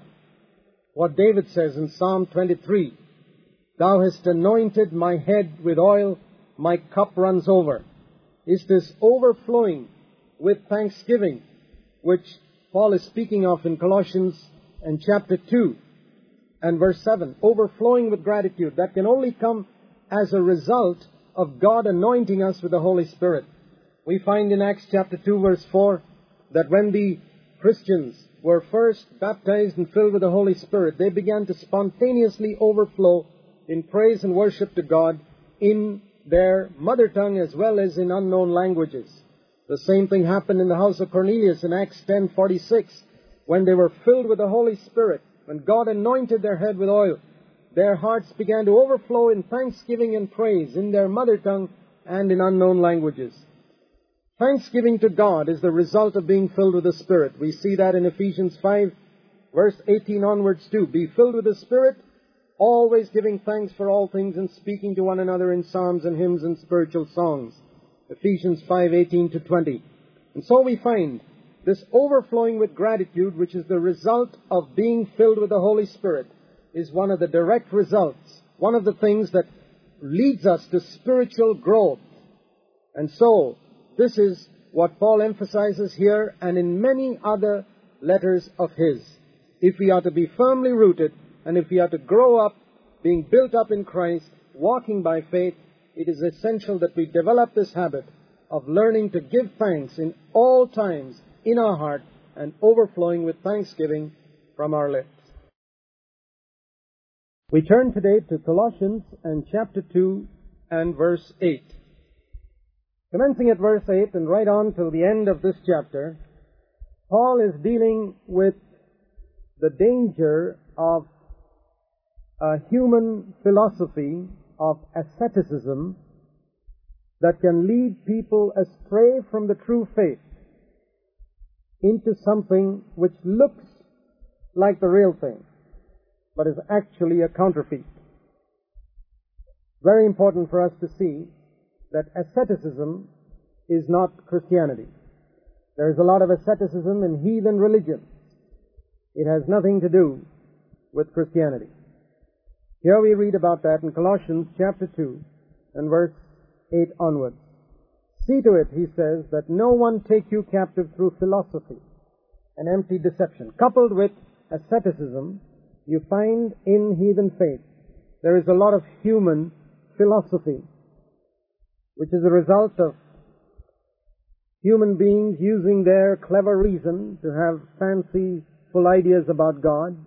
what David says in Psalm 23, thou hast anointed my head with oil, my cup runs over. Is this overflowing with thanksgiving, which Paul is speaking of in Colossians and chapter 2 and verse 7, overflowing with gratitude. That can only come as a result of God anointing us with the Holy Spirit. We find in Acts chapter 2 verse 4 that when the Christians were first baptized and filled with the Holy Spirit, they began to spontaneously overflow in praise and worship to God in their mother tongue as well as in unknown languages. The same thing happened in the house of Cornelius in Acts 10:46, when they were filled with the Holy Spirit. When God anointed their head with oil, their hearts began to overflow in thanksgiving and praise in their mother tongue and in unknown languages. Thanksgiving to God is the result of being filled with the Spirit. We see that in Ephesians 5, verse 18 onwards too. Be filled with the Spirit, always giving thanks for all things and speaking to one another in psalms and hymns and spiritual songs. Ephesians 5:18 to 20. And so we find this overflowing with gratitude, which is the result of being filled with the Holy Spirit, is one of the direct results, one of the things that leads us to spiritual growth. And so, this is what Paul emphasizes here and in many other letters of his. If we are to be firmly rooted, and if we are to grow up, being built up in Christ, walking by faith, it is essential that we develop this habit of learning to give thanks in all times in our heart and overflowing with thanksgiving from our lips. We turn today to Colossians and chapter 2 and verse 8. Commencing at verse 8 and right on till the end of this chapter, Paul is dealing with the danger of a human philosophy of asceticism that can lead people astray from the true faith into something which looks like the real thing, but is actually a counterfeit. Very important for us to see that asceticism is not Christianity. There is a lot of asceticism in heathen religions. It has nothing to do with Christianity. Here we read about that in Colossians chapter 2 and verse 8 onwards. See to it, he says, that no one take you captive through philosophy and empty deception. Coupled with asceticism, you find in heathen faith there is a lot of human philosophy, which is a result of human beings using their clever reason to have fanciful ideas about God.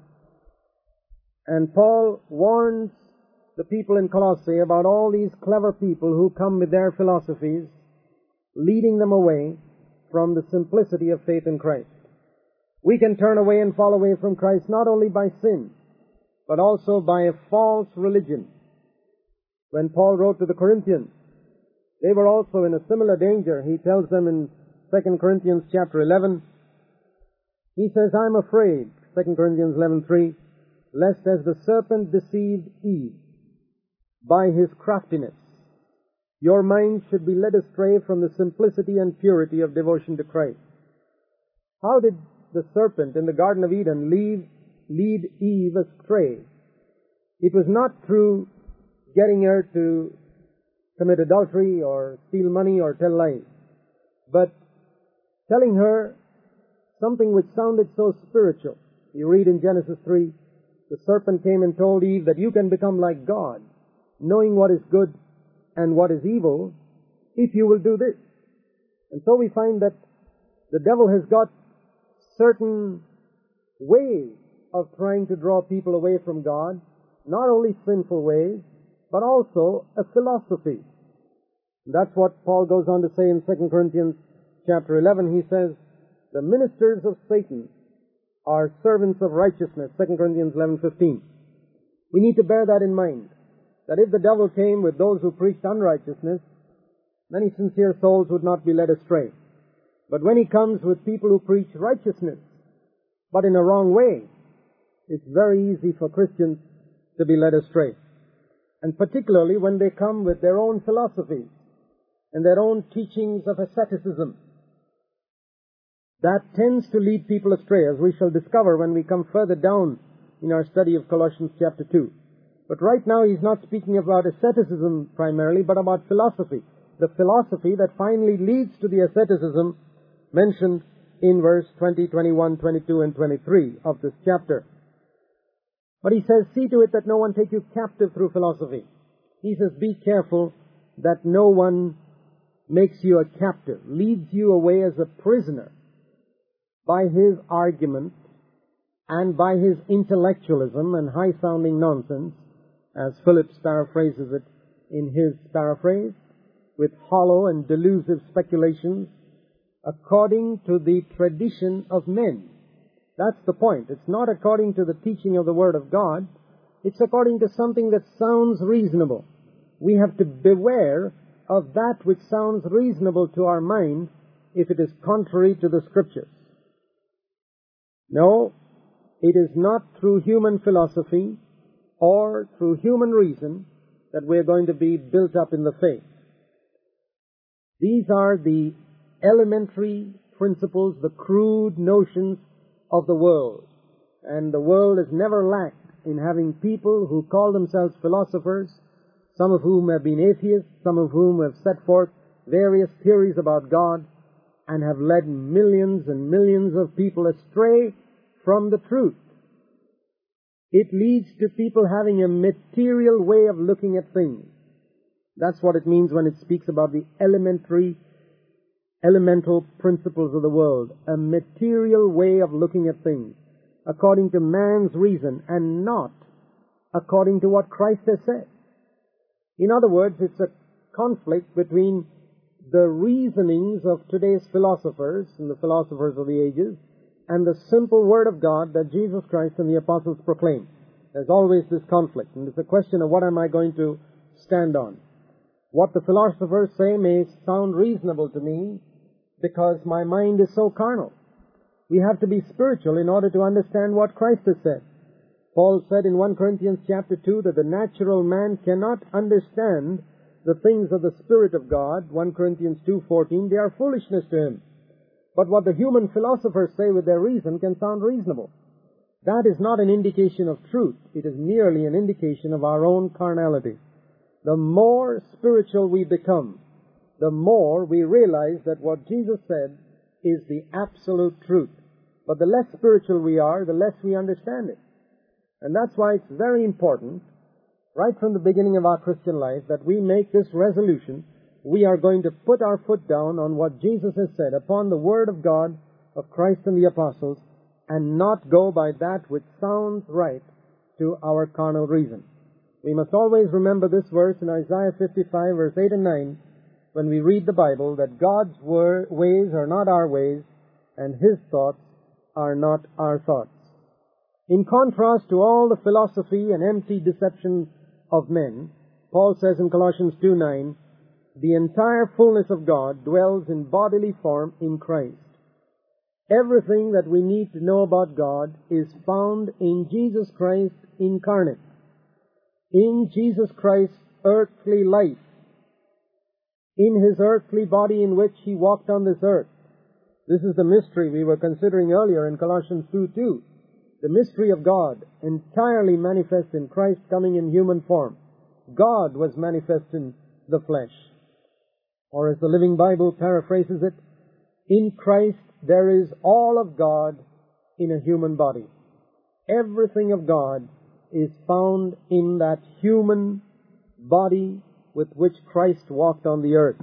And Paul warns the people in Colossae about all these clever people who come with their philosophies, leading them away from the simplicity of faith in Christ. We can turn away and fall away from Christ not only by sin, but also by a false religion. When Paul wrote to the Corinthians, they were also in a similar danger. He tells them in 2 Corinthians chapter 11, he says, I'm afraid, 2 Corinthians 11:3, lest as the serpent deceived Eve by his craftiness, your minds should be led astray from the simplicity and purity of devotion to Christ. How did the serpent in the Garden of Eden lead Eve astray? It was not through getting her to commit adultery or steal money or tell lies, but telling her something which sounded so spiritual. You read in Genesis 3, the serpent came and told Eve that you can become like God, knowing what is good and what is evil, if you will do this. And so we find that the devil has got certain ways of trying to draw people away from God, not only sinful ways, but also a philosophy. That's what Paul goes on to say in 2 Corinthians chapter 11. He says, the ministers of Satan are servants of righteousness, 2 Corinthians 11:15. We need to bear that in mind, that if the devil came with those who preached unrighteousness, many sincere souls would not be led astray. But when he comes with people who preach righteousness, but in a wrong way, it's very easy for Christians to be led astray. And particularly when they come with their own philosophies and their own teachings of asceticism, that tends to lead people astray, as we shall discover when we come further down in our study of Colossians chapter 2. But right now he's not speaking about asceticism primarily, but about philosophy. The philosophy that finally leads to the asceticism mentioned in verse 20, 21, 22, and 23 of this chapter. But he says, see to it that no one take you captive through philosophy. He says, be careful that no one makes you a captive, leads you away as a prisoner by his argument and by his intellectualism and high-sounding nonsense, as Phillips paraphrases it in his paraphrase, with hollow and delusive speculations according to the tradition of men. That's the point. It's not according to the teaching of the Word of God. It's according to something that sounds reasonable. We have to beware of that which sounds reasonable to our mind if it is contrary to the Scriptures. No, it is not through human philosophy or through human reason that we're going to be built up in the faith. These are the elementary principles, the crude notions of the world. And the world has never lacked in having people who call themselves philosophers, some of whom have been atheists, some of whom have set forth various theories about God, and have led millions and millions of people astray from the truth. It leads to people having a material way of looking at things. That's what it means when it speaks about the elemental principles of the world. A material way of looking at things, according to man's reason, and not according to what Christ has said. In other words, it's a conflict between the reasonings of today's philosophers and the philosophers of the ages and the simple Word of God that Jesus Christ and the apostles proclaim. There's always this conflict, and it's a question of what am I going to stand on. What the philosophers say may sound reasonable to me because my mind is so carnal. We have to be spiritual in order to understand what Christ has said. Paul said in 1 Corinthians chapter 2 that the natural man cannot understand the things of the Spirit of God. 1 Corinthians 2:14, they are foolishness to him. But what the human philosophers say with their reason can sound reasonable. that is not an indication of truth. It is merely an indication of our own carnality. The more spiritual we become, the more we realize that what Jesus said is the absolute truth. But the less spiritual we are, the less we understand it. And that's why it's very important, right from the beginning of our Christian life, that we make this resolution. We are going to put our foot down on what Jesus has said, upon the Word of God, of Christ and the Apostles, and not go by that which sounds right to our carnal reason. We must always remember this verse in Isaiah 55, verse 8 and 9, when we read the Bible, that God's ways are not our ways, and His thoughts are not our thoughts. In contrast to all the philosophy and empty deception of men, Paul says in Colossians 2:9, the entire fullness of God dwells in bodily form in Christ. Everything that we need to know about God is found in Jesus Christ incarnate, in Jesus Christ's earthly life, in His earthly body in which He walked on this earth. This is the mystery we were considering earlier in Colossians 2:2. The mystery of God, entirely manifest in Christ coming in human form. God was manifest in the flesh. Or as the Living Bible paraphrases it, in Christ there is all of God in a human body. Everything of God is found in that human body with which Christ walked on the earth.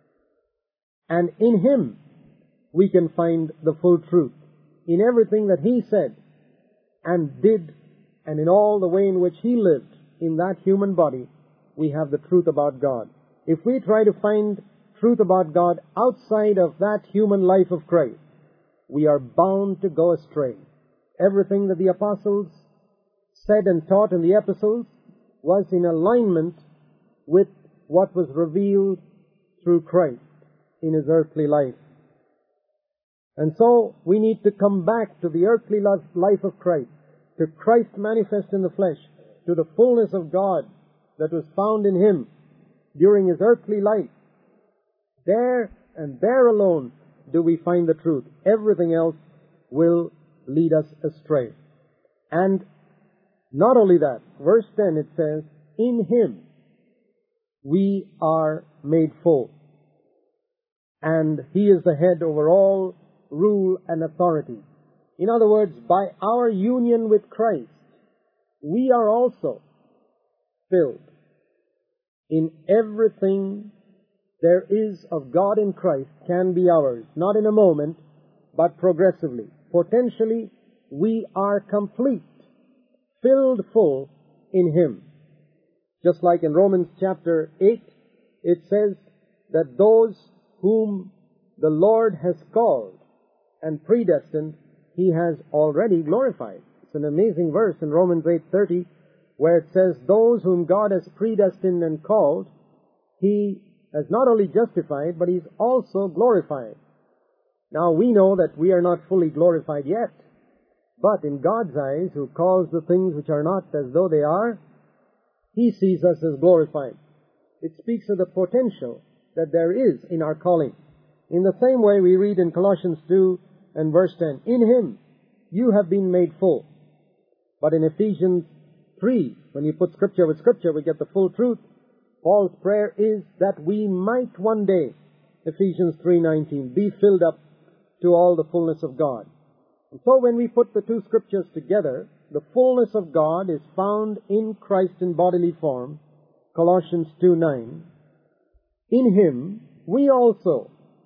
And in Him we can find the full truth. In everything that He said and did, and in all the way in which He lived in that human body, we have the truth about God. If we try to find truth about God outside of that human life of Christ, we are bound to go astray. Everything that the apostles said and taught in the epistles was in alignment with what was revealed through Christ in His earthly life. And so we need to come back to the earthly life of Christ, to Christ manifest in the flesh, to the fullness of God that was found in Him during His earthly life. There and there alone do we find the truth. Everything else will lead us astray. And not only that, verse 10 it says, in Him we are made full. And He is the head over all rule and authority. In other words, by our union with Christ, we are also filled. In everything there is of God in Christ can be ours, not in a moment, but progressively. Potentially, we are complete, filled full in Him. Just like in Romans chapter 8, it says that those whom the Lord has called and predestined, He has already glorified. It's an amazing verse in Romans 8:30, where it says, those whom God has predestined and called, He has not only justified, but He's also glorified. Now we know that we are not fully glorified yet, but in God's eyes, who calls the things which are not as though they are, He sees us as glorified. It speaks of the potential that there is in our calling. In the same way we read in Colossians 2 and verse 10, in Him you have been made full. But in Ephesians 3, when you put Scripture with Scripture, we get the full truth. Paul's prayer is that we might one day, Ephesians 3:19, be filled up to all the fullness of God. And so when we put the two Scriptures together, the fullness of God is found in Christ in bodily form, Colossians 2:9. In Him we also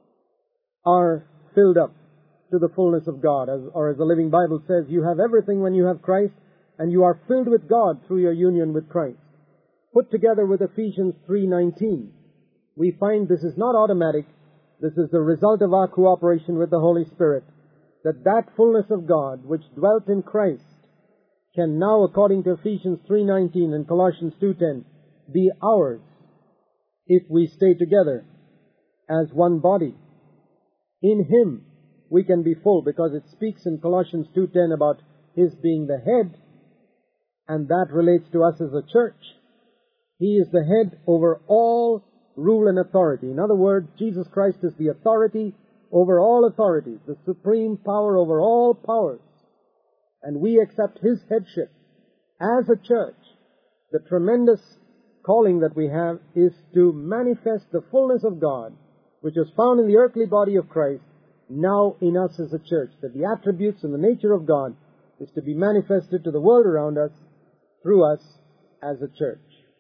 are filled up to the fullness of God, or as the Living Bible says, you have everything when you have Christ, and you are filled with God through your union with Christ. Put together with Ephesians 3:19, we find this is not automatic. This is the result of our cooperation with the Holy Spirit, that fullness of God which dwelt in Christ can now, according to Ephesians 3:19 and Colossians 2:10, be ours if we stay together as one body. In Him we can be full, because it speaks in Colossians 2:10 about His being the head, and that relates to us as a church. He is the head over all rule and authority. In other words, Jesus Christ is the authority over all authorities, the supreme power over all powers. and we accept His headship as a church, the tremendous calling that we have is to manifest the fullness of God, which was found in the earthly body of Christ, now in us as a church, that the attributes and the nature of God is to be manifested to the world around us through us as a church.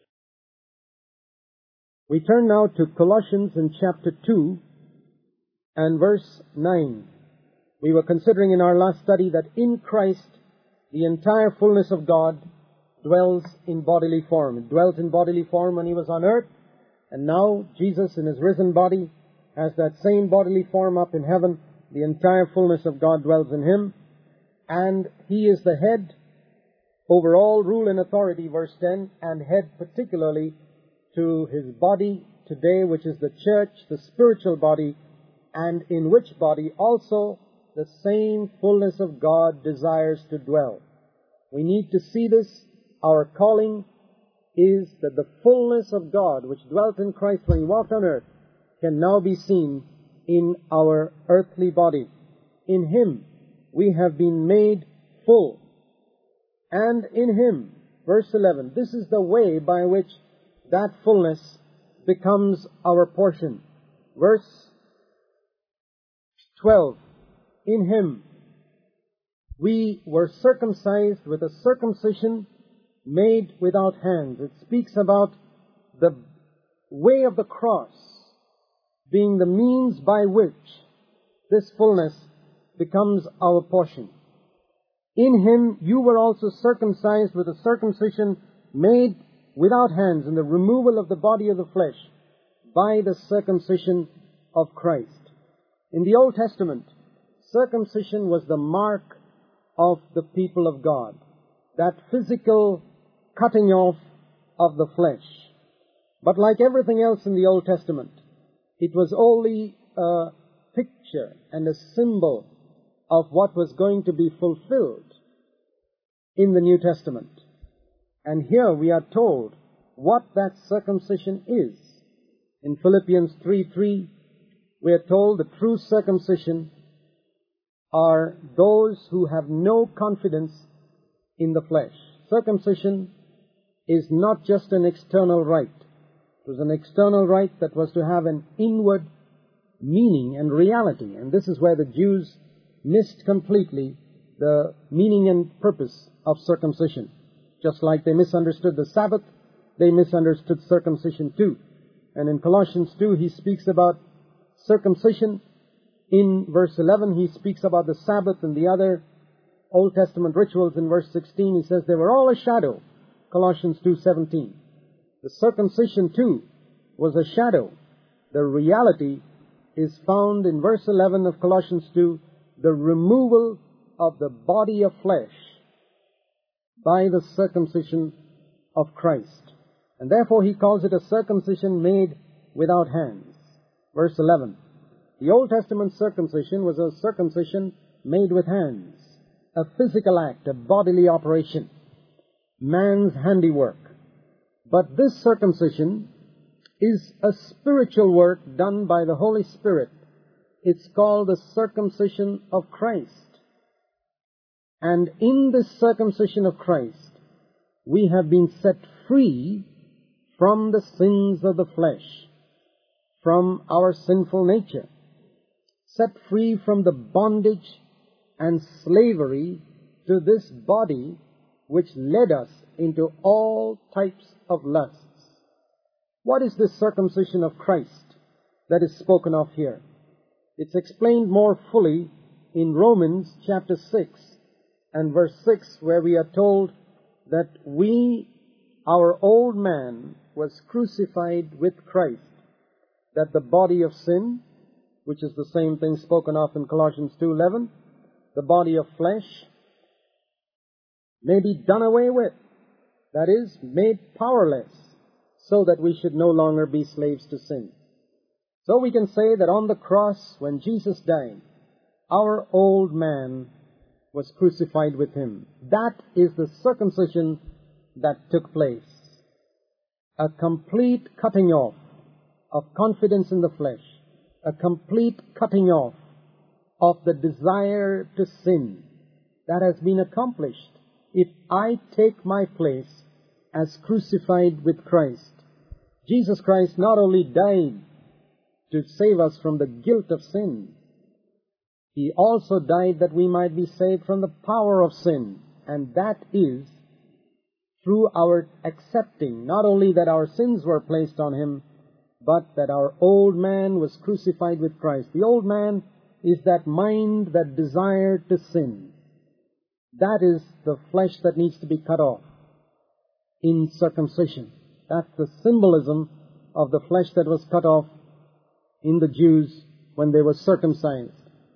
We turn now to Colossians in chapter 2 and verse 9. We were considering in our last study that in Christ the entire fullness of God dwells in bodily form. It dwelt in bodily form when He was on earth, and now Jesus in His risen body has that same bodily form up in heaven. The entire fullness of God dwells in Him, and He is the head over all rule and authority, verse 10, and head particularly to His body today, which is the church, the spiritual body, and in which body also the same fullness of God desires to dwell. We need to see this. Our calling is that the fullness of God, which dwelt in Christ when He walked on earth, can now be seen in our earthly body. In Him we have been made full. And in Him, verse 11, this is the way by which that fullness becomes our portion. Verse 12, in Him we were circumcised with a circumcision made without hands. It speaks about the way of the cross being the means by which this fullness becomes our portion. In Him you were also circumcised with a circumcision made without hands, in the removal of the body of the flesh by the circumcision of Christ. In the Old Testament, circumcision was the mark of the people of God, that physical cutting off of the flesh. But like everything else in the Old Testament, it was only a picture and a symbol of what was going to be fulfilled in the New Testament. And here we are told what that circumcision is. In Philippians 3:3, we are told the true circumcision are those who have no confidence in the flesh. Circumcision is not just an external rite. It was an external rite that was to have an inward meaning and reality. And this is where the Jews missed completely the meaning and purpose of circumcision. Just like they misunderstood the Sabbath, they misunderstood circumcision too. And in Colossians 2, he speaks about circumcision. In verse 11, he speaks about the Sabbath and the other Old Testament rituals. In verse 16, he says they were all a shadow. Colossians 2:17. The circumcision too was a shadow. The reality is found in verse 11 of Colossians 2, the removal of the body of flesh by the circumcision of Christ. And therefore he calls it a circumcision made without hands. Verse 11. The Old Testament circumcision was a circumcision made with hands, a physical act, a bodily operation, man's handiwork. But this circumcision is a spiritual work done by the Holy Spirit. It's called the circumcision of Christ. And in this circumcision of Christ, we have been set free from the sins of the flesh, from our sinful nature, set free from the bondage and slavery to this body which led us into all types of lusts. What is this circumcision of Christ that is spoken of here? It's explained more fully in Romans chapter 6 and verse 6, where we are told that our old man was crucified with Christ, that the body of sin, which is the same thing spoken of in Colossians 2:11, the body of flesh, may be done away with, that is, made powerless, so that we should no longer be slaves to sin. So we can say that on the cross, when Jesus died, our old man was crucified with Him. That is the circumcision that took place. A complete cutting off of confidence in the flesh, a complete cutting off of the desire to sin, that has been accomplished. If I take my place as crucified with Christ, Jesus Christ not only died to save us from the guilt of sin, He also died that we might be saved from the power of sin. And that is through our accepting not only that our sins were placed on Him, but that our old man was crucified with Christ. The old man is that mind that desired to sin. That is the flesh that needs to be cut off in circumcision. That's the symbolism of the flesh that was cut off in the Jews when they were circumcised.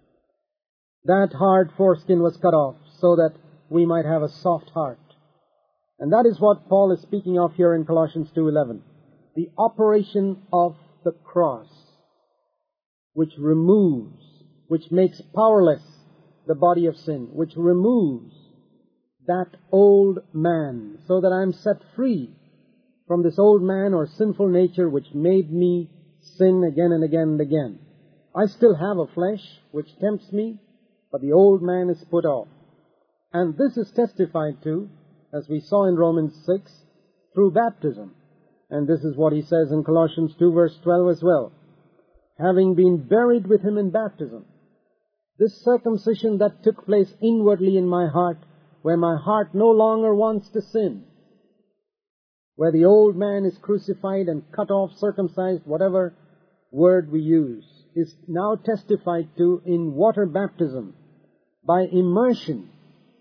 That hard foreskin was cut off so that we might have a soft heart. And that is what Paul is speaking of here in Colossians 2:11. The operation of the cross, which removes, which makes powerless the body of sin, which removes that old man, so that I'm set free from this old man or sinful nature which made me sin again and again and again. I still have a flesh which tempts me, but the old man is put off. And this is testified to, as we saw in Romans 6, through baptism. And this is what he says in Colossians 2 verse 12 as well. Having been buried with Him in baptism, this circumcision that took place inwardly in my heart, where my heart no longer wants to sin, where the old man is crucified and cut off, circumcised, whatever word we use, is now testified to in water baptism. By immersion,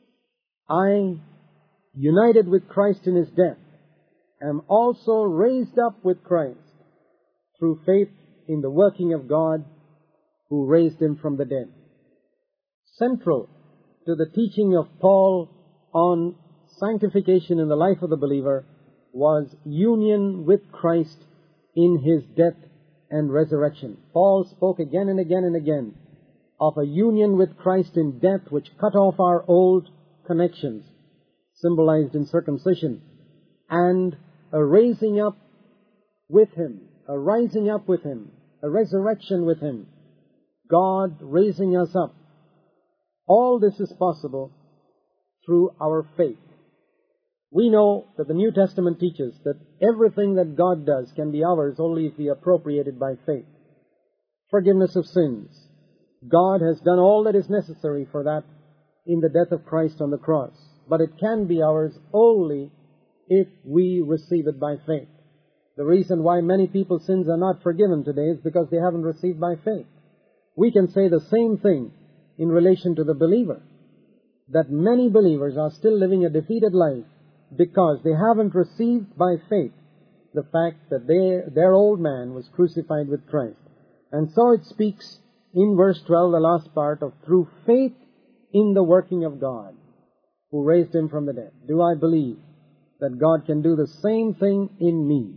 I, united with Christ in His death, am also raised up with Christ through faith in the working of God who raised Him from the dead. Central to the teaching of Paul on sanctification in the life of the believer was union with Christ in His death and resurrection. Paul spoke again and again and again of a union with Christ in death which cut off our old connections, symbolized in circumcision, and a raising up with Him, a rising up with Him, a resurrection with Him, God raising us up. All this is possible through our faith. We know that the New Testament teaches that everything that God does can be ours only if we appropriate it by faith. Forgiveness of sins. God has done all that is necessary for that in the death of Christ on the cross. But it can be ours only if we receive it by faith. The reason why many people's sins are not forgiven today is because they haven't received by faith. We can say the same thing in relation to the believer, that many believers are still living a defeated life because they haven't received by faith the fact that their old man was crucified with Christ. And so it speaks in verse 12, the last part, of through faith in the working of God who raised Him from the dead. Do I believe that God can do the same thing in me?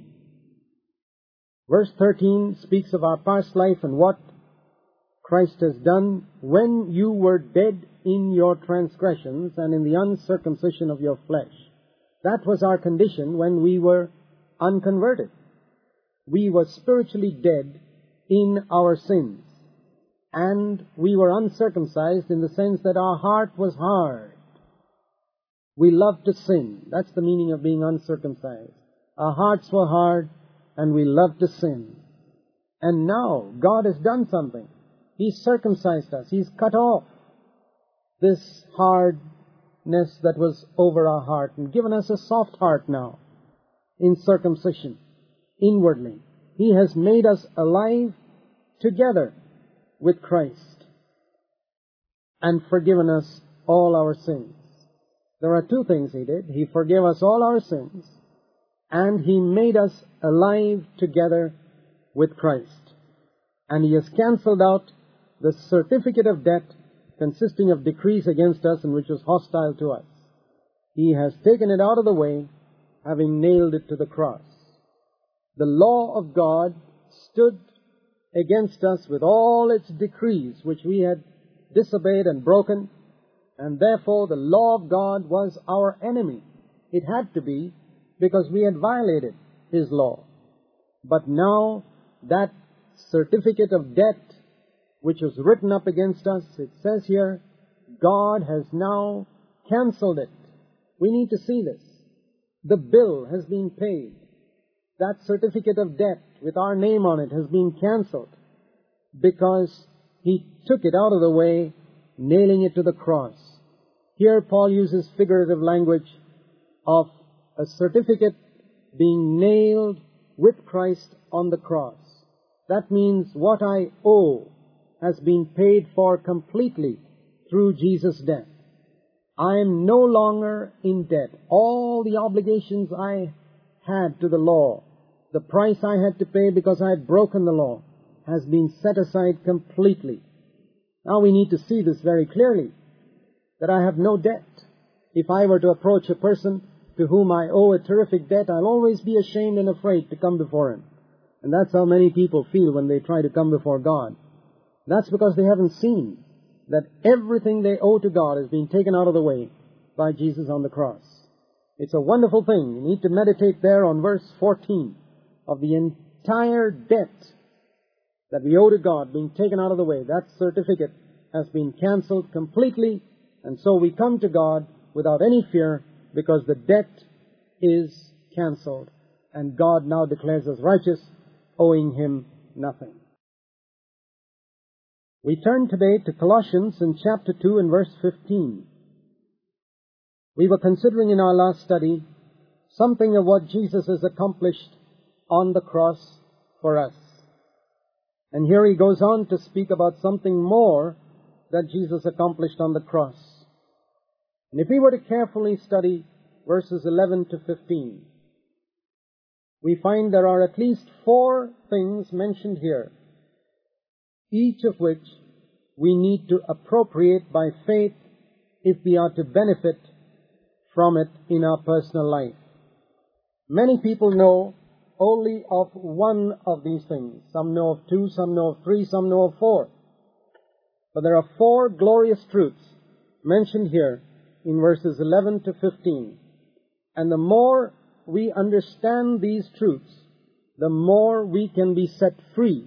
Verse 13 speaks of our past life and what Christ has done. When you were dead in your transgressions and in the uncircumcision of your flesh. That was our condition when we were unconverted. We were spiritually dead in our sins. And we were uncircumcised in the sense that our heart was hard. We loved to sin. That's the meaning of being uncircumcised. Our hearts were hard and we loved to sin. And now God has done something. He's circumcised us. He's cut off this hardness that was over our heart and given us a soft heart now in circumcision, inwardly. He has made us alive together with Christ and forgiven us all our sins. There are two things He did. He forgave us all our sins and He made us alive together with Christ. And He has cancelled out the certificate of debt consisting of decrees against us and which was hostile to us. He has taken it out of the way, having nailed it to the cross. The law of God stood against us with all its decrees which we had disobeyed and broken, and therefore the law of God was our enemy. It had to be, because we had violated His law. But now that certificate of debt which was written up against us, it says here, God has now canceled it. We need to see this. The bill has been paid. That certificate of debt with our name on it has been canceled because He took it out of the way, nailing it to the cross. Here Paul uses figurative language of a certificate being nailed with Christ on the cross. That means what I owe has been paid for completely through Jesus' death. I am no longer in debt. All the obligations I had to the law, the price I had to pay because I had broken the law, has been set aside completely. Now we need to see this very clearly, that I have no debt. If I were to approach a person to whom I owe a terrific debt, I'll always be ashamed and afraid to come before Him. And that's how many people feel when they try to come before God. That's because they haven't seen that everything they owe to God has been taken out of the way by Jesus on the cross. It's a wonderful thing. You need to meditate there on verse 14 of the entire debt that we owe to God being taken out of the way. That certificate has been canceled completely, and so we come to God without any fear because the debt is canceled, and God now declares us righteous, owing Him nothing. We turn today to Colossians in chapter 2 and verse 15. We were considering in our last study something of what Jesus has accomplished on the cross for us. And here he goes on to speak about something more that Jesus accomplished on the cross. And if we were to carefully study verses 11 to 15, we find there are at least 4 things mentioned here, each of which we need to appropriate by faith if we are to benefit from it in our personal life. Many people know only of one of these things. Some know of 2, some know of 3, some know of 4. But there are 4 glorious truths mentioned here in verses 11 to 15. And the more we understand these truths, the more we can be set free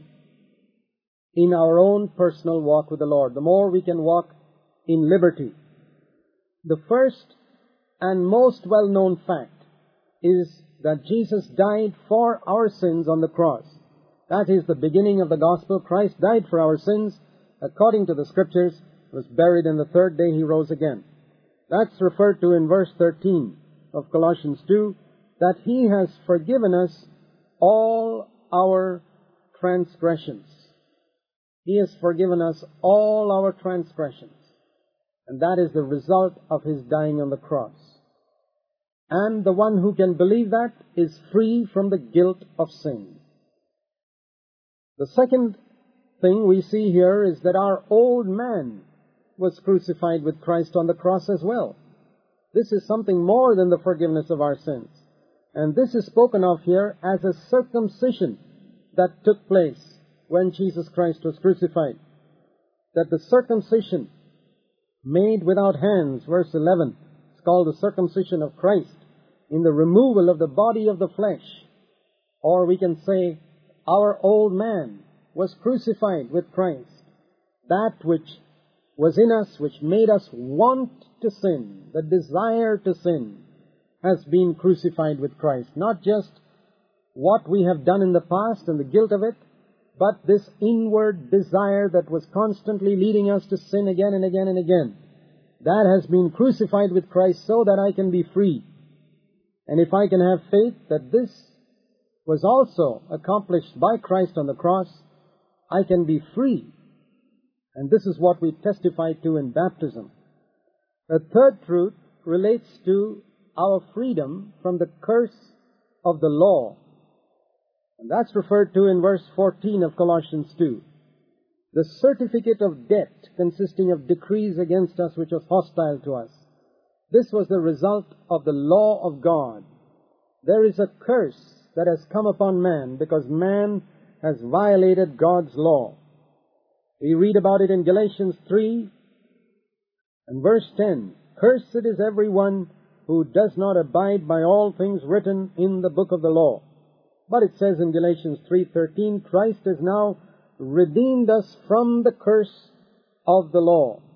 in our own personal walk with the Lord. The more we can walk in liberty. The first and most well-known fact is that Jesus died for our sins on the cross. That is the beginning of the gospel. Christ died for our sins according to the Scriptures, was buried, and the 3rd day He rose again. That's referred to in verse 13 of Colossians 2, that He has forgiven us all our transgressions. He has forgiven us all our transgressions. And that is the result of His dying on the cross. And the one who can believe that is free from the guilt of sin. The second thing we see here is that our old man was crucified with Christ on the cross as well. This is something more than the forgiveness of our sins. And this is spoken of here as a circumcision that took place when Jesus Christ was crucified. That the circumcision made without hands, verse 11, it's called the circumcision of Christ, in the removal of the body of the flesh. Or we can say, our old man was crucified with Christ. That which was in us, which made us want to sin, the desire to sin, has been crucified with Christ. Not just what we have done in the past and the guilt of it, but this inward desire that was constantly leading us to sin again and again and again. That has been crucified with Christ so that I can be free. And if I can have faith that this was also accomplished by Christ on the cross, I can be free. And this is what we testify to in baptism. The third truth relates to our freedom from the curse of the law. And that's referred to in verse 14 of Colossians 2. The certificate of debt consisting of decrees against us which was hostile to us. This was the result of the law of God. There is a curse that has come upon man because man has violated God's law. We read about it in Galatians 3 and verse 10. Cursed is everyone who does not abide by all things written in the book of the law. But it says in Galatians 3:13, Christ has now redeemed us from the curse of the law,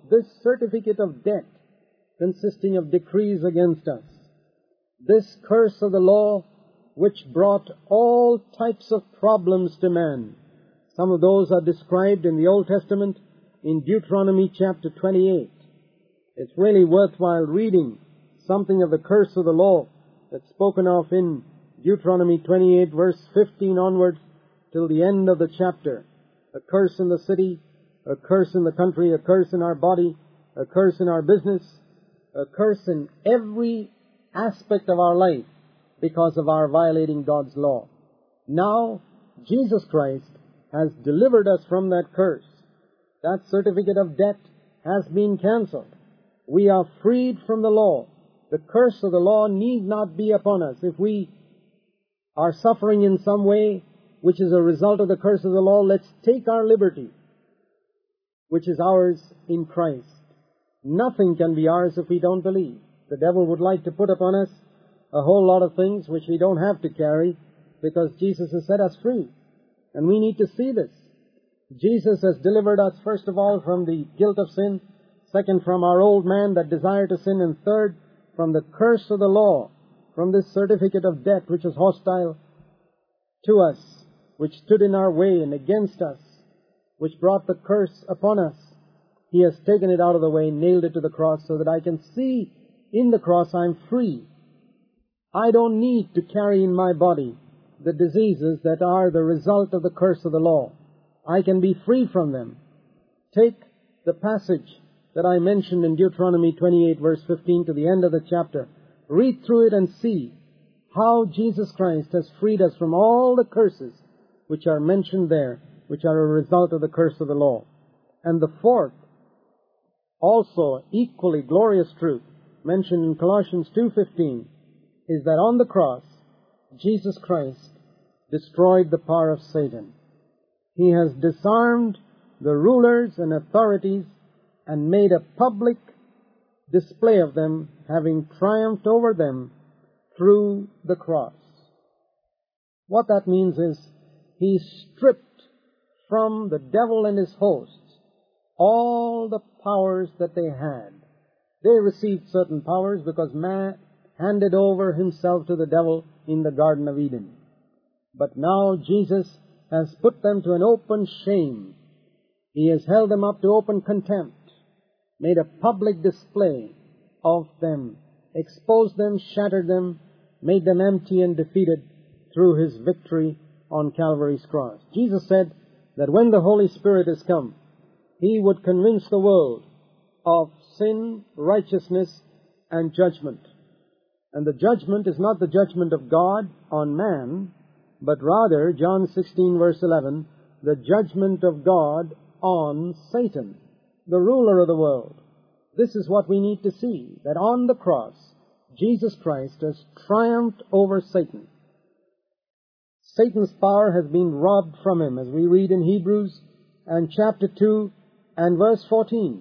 this certificate of debt consisting of decrees against us, this curse of the law which brought all types of problems to man. Some of those are described in the Old Testament in Deuteronomy chapter 28. It's really worthwhile reading something of the curse of the law that's spoken of in Deuteronomy 28, verse 15 onwards, till the end of the chapter. A curse in the city, a curse in the country, a curse in our body, a curse in our business, a curse in every aspect of our life because of our violating God's law. Now, Jesus Christ has delivered us from that curse. That certificate of debt has been cancelled. We are freed from the law. The curse of the law need not be upon us. If we are suffering in some way, which is a result of the curse of the law, let's take our liberty, which is ours in Christ. Nothing can be ours if we don't believe. The devil would like to put upon us a whole lot of things which we don't have to carry because Jesus has set us free. And we need to see this. Jesus has delivered us, first of all, from the guilt of sin, second, from our old man that desired to sin, and third, from the curse of the law, from this certificate of debt which is hostile to us, which stood in our way and against us, which brought the curse upon us. He has taken it out of the way, nailed it to the cross, so that I can see in the cross I'm free. I don't need to carry in my body the diseases that are the result of the curse of the law. I can be free from them. Take the passage that I mentioned in Deuteronomy 28, verse 15, to the end of the chapter. Read through it and see how Jesus Christ has freed us from all the curses which are mentioned there, which are a result of the curse of the law. And the fourth, also equally glorious truth, mentioned in Colossians 2:15, is that on the cross, Jesus Christ destroyed the power of Satan. He has disarmed the rulers and authorities and made a public display of them, having triumphed over them through the cross. What that means is He stripped from the devil and his hosts all the powers that they had. They received certain powers because man handed over himself to the devil in the Garden of Eden. But now Jesus has put them to an open shame. He has held them up to open contempt, made a public display of them, exposed them, shattered them, made them empty and defeated through His victory on Calvary's cross. Jesus said that when the Holy Spirit has come, He would convince the world of sin, righteousness, and judgment. And the judgment is not the judgment of God on man, but rather, John 16, verse 11, the judgment of God on Satan, the ruler of the world. This is what we need to see, that on the cross, Jesus Christ has triumphed over Satan. Satan's power has been robbed from him, as we read in Hebrews and chapter 2 and verse 14,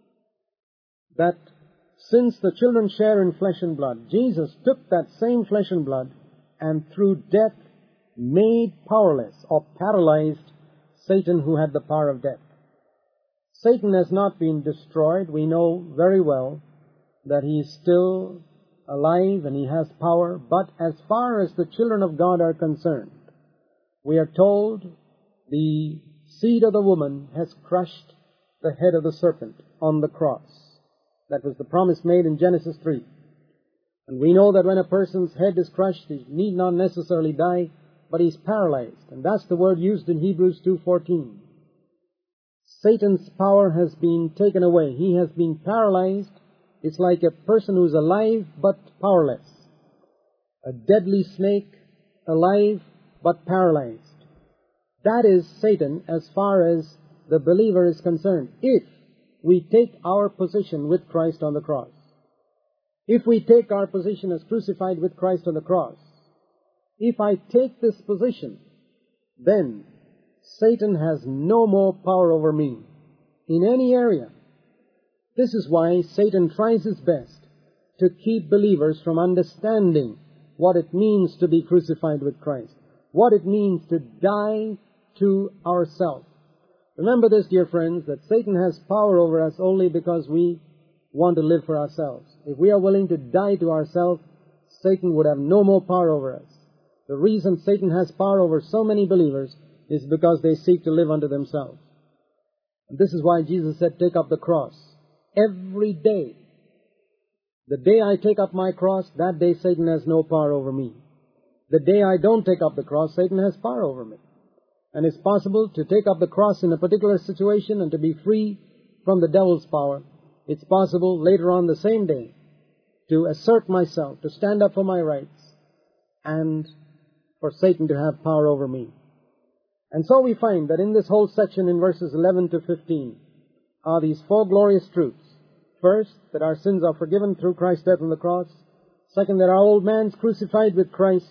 that since the children share in flesh and blood, Jesus took that same flesh and blood and through death made powerless or paralyzed Satan, who had the power of death. Satan has not been destroyed. We know very well that he is still alive and he has power, but as far as the children of God are concerned, we are told the seed of the woman has crushed the head of the serpent on the cross. That was the promise made in Genesis 3. And we know that when a person's head is crushed, he need not necessarily die, but he's paralyzed. And that's the word used in Hebrews 2:14. Satan's power has been taken away. He has been paralyzed. It's like a person who's alive but powerless. A deadly snake, alive but paralyzed. That is Satan as far as the believer is concerned, if we take our position with Christ on the cross. If we take our position as crucified with Christ on the cross, if I take this position, then Satan has no more power over me in any area. This is why Satan tries his best to keep believers from understanding what it means to be crucified with Christ, what it means to die to ourselves, Remember this, dear friends, that Satan has power over us only because we want to live for ourselves. If we are willing to die to ourselves, Satan would have no more power over us. The reason Satan has power over so many believers is because they seek to live unto themselves. And this is why Jesus said, take up the cross. Every day. The day I take up my cross, that day Satan has no power over me. The day I don't take up the cross, Satan has power over me. And it's possible to take up the cross in a particular situation and to be free from the devil's power. It's possible later on the same day to assert myself, to stand up for my rights, and for Satan to have power over me. And so we find that in this whole section in verses 11 to 15 are these four glorious truths. First, that our sins are forgiven through Christ's death on the cross. Second, that our old man's crucified with Christ,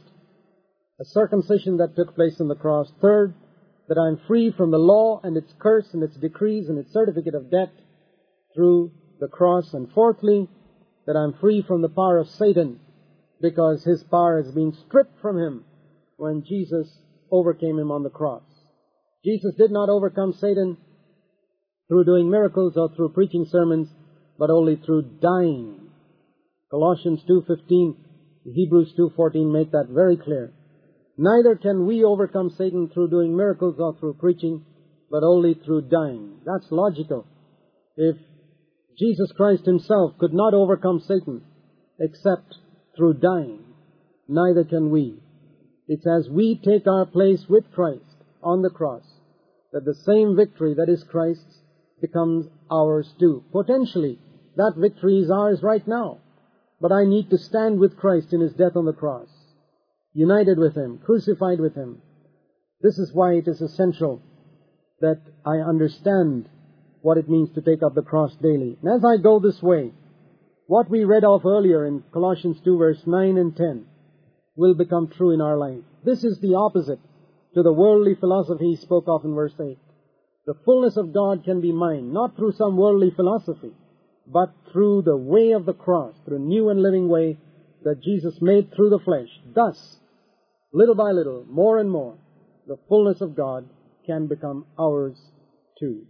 a circumcision that took place on the cross. Third, that I'm free from the law and its curse and its decrees and its certificate of debt through the cross. And fourthly, that I'm free from the power of Satan because his power has been stripped from him when Jesus overcame him on the cross. Jesus did not overcome Satan through doing miracles or through preaching sermons, but only through dying. Colossians 2:15, Hebrews 2:14 make that very clear. Neither can we overcome Satan through doing miracles or through preaching, but only through dying. That's logical. If Jesus Christ himself could not overcome Satan except through dying, neither can we. It's as we take our place with Christ on the cross that the same victory that is Christ's becomes ours too. Potentially, that victory is ours right now. But I need to stand with Christ in his death on the cross, united with him, crucified with him. This is why it is essential that I understand what it means to take up the cross daily. And as I go this way, what we read of earlier in Colossians 2 verse 9 and 10 will become true in our life. This is the opposite to the worldly philosophy he spoke of in verse 8. The fullness of God can be mine, not through some worldly philosophy, but through the way of the cross, through a new and living way that Jesus made through the flesh. Thus, little by little, more and more, the fullness of God can become ours too.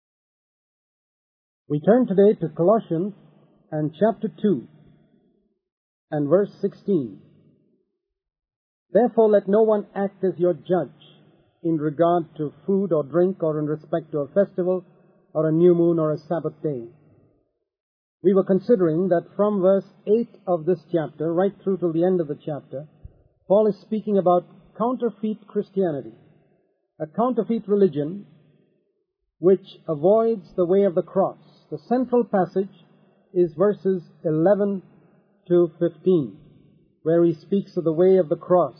We turn today to Colossians and chapter 2 and verse 16. Therefore let no one act as your judge in regard to food or drink or in respect to a festival or a new moon or a Sabbath day. We were considering that from verse 8 of this chapter, right through till the end of the chapter, Paul is speaking about counterfeit Christianity, a counterfeit religion which avoids the way of the cross. The central passage is verses 11 to 15, where he speaks of the way of the cross.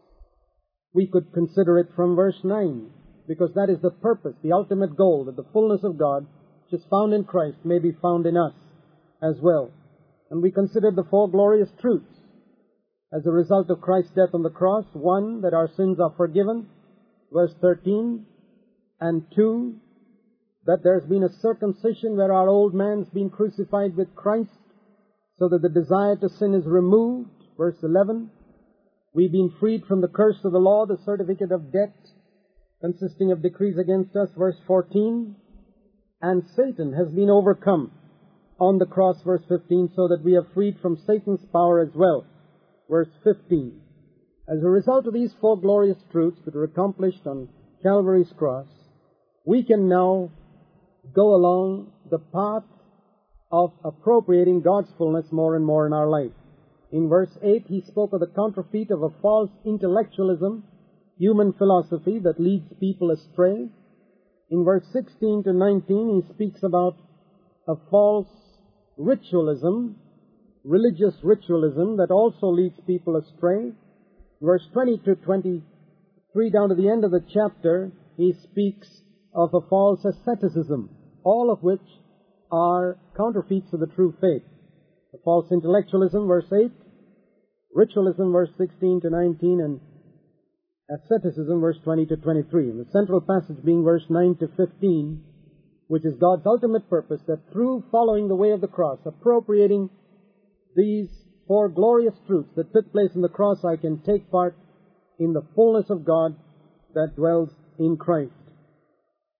We could consider it from verse 9, because that is the purpose, the ultimate goal, that the fullness of God, which is found in Christ, may be found in us as well. And we considered the four glorious truths as a result of Christ's death on the cross. One, that our sins are forgiven, verse 13, and two, that there's been a circumcision where our old man's been crucified with Christ, so that the desire to sin is removed, verse 11. We've been freed from the curse of the law, the certificate of debt consisting of decrees against us, verse 14. And Satan has been overcome on the cross, verse 15, so that we are freed from Satan's power as well, verse 15. As a result of these four glorious truths that are accomplished on Calvary's cross, we can now go along the path of appropriating God's fullness more and more in our life. In verse 8, he spoke of the counterfeit of a false intellectualism, human philosophy that leads people astray. In verse 16 to 19, he speaks about a false ritualism, religious ritualism that also leads people astray. Verse 20 to 23, down to the end of the chapter, he speaks of a false asceticism, all of which are counterfeits of the true faith. The false intellectualism, verse 8, ritualism, verse 16 to 19, and asceticism, verse 20 to 23. And the central passage being verse 9 to 15, which is God's ultimate purpose, that through following the way of the cross, appropriating these four glorious truths that took place in the cross, I can take part in the fullness of God that dwells in Christ.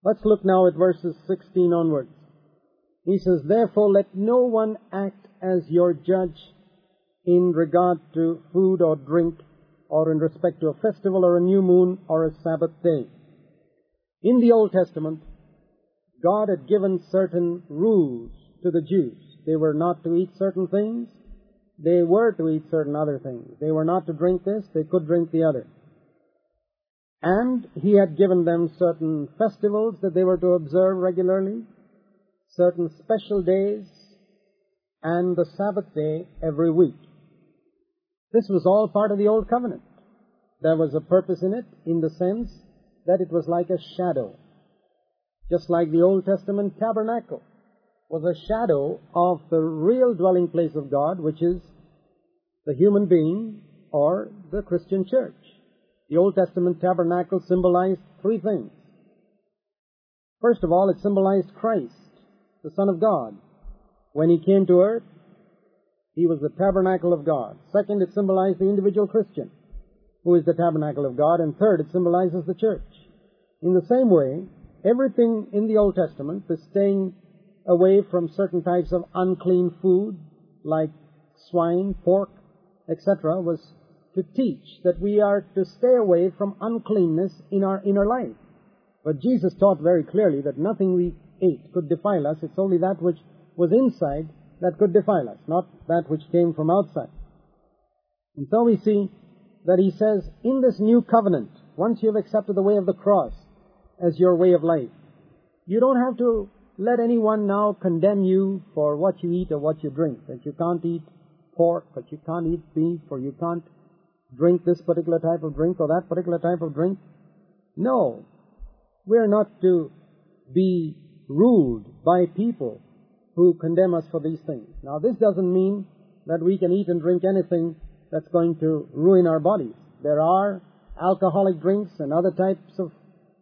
Let's look now at verses 16 onwards. He says, "Therefore let no one act as your judge in regard to food or drink, or in respect to a festival or a new moon or a Sabbath day." In the Old Testament, God had given certain rules to the Jews. They were not to eat certain things. They were to eat certain other things. They were not to drink this. They could drink the other. And He had given them certain festivals that they were to observe regularly, certain special days, and the Sabbath day every week. This was all part of the Old Covenant. There was a purpose in it, in the sense that it was like a shadow. Just like the Old Testament tabernacle was a shadow of the real dwelling place of God, which is the human being or the Christian church. The Old Testament tabernacle symbolized three things. First of all, it symbolized Christ, the Son of God. When He came to earth, He was the tabernacle of God. Second, it symbolized the individual Christian, who is the tabernacle of God. And third, it symbolizes the church. In the same way, everything in the Old Testament, the staying away from certain types of unclean food, like swine, pork, etc., was to teach that we are to stay away from uncleanness in our inner life. But Jesus taught very clearly that nothing we ate could defile us. It's only that which was inside that could defile us, not that which came from outside. And so we see that He says, in this new covenant, once you have accepted the way of the cross as your way of life, you don't have to let anyone now condemn you for what you eat or what you drink, that you can't eat pork, but you can't eat beef, or you can't drink this particular type of drink or that particular type of drink. No, we're not to be ruled by people who condemn us for these things. Now, this doesn't mean that we can eat and drink anything that's going to ruin our bodies. There are alcoholic drinks and other types of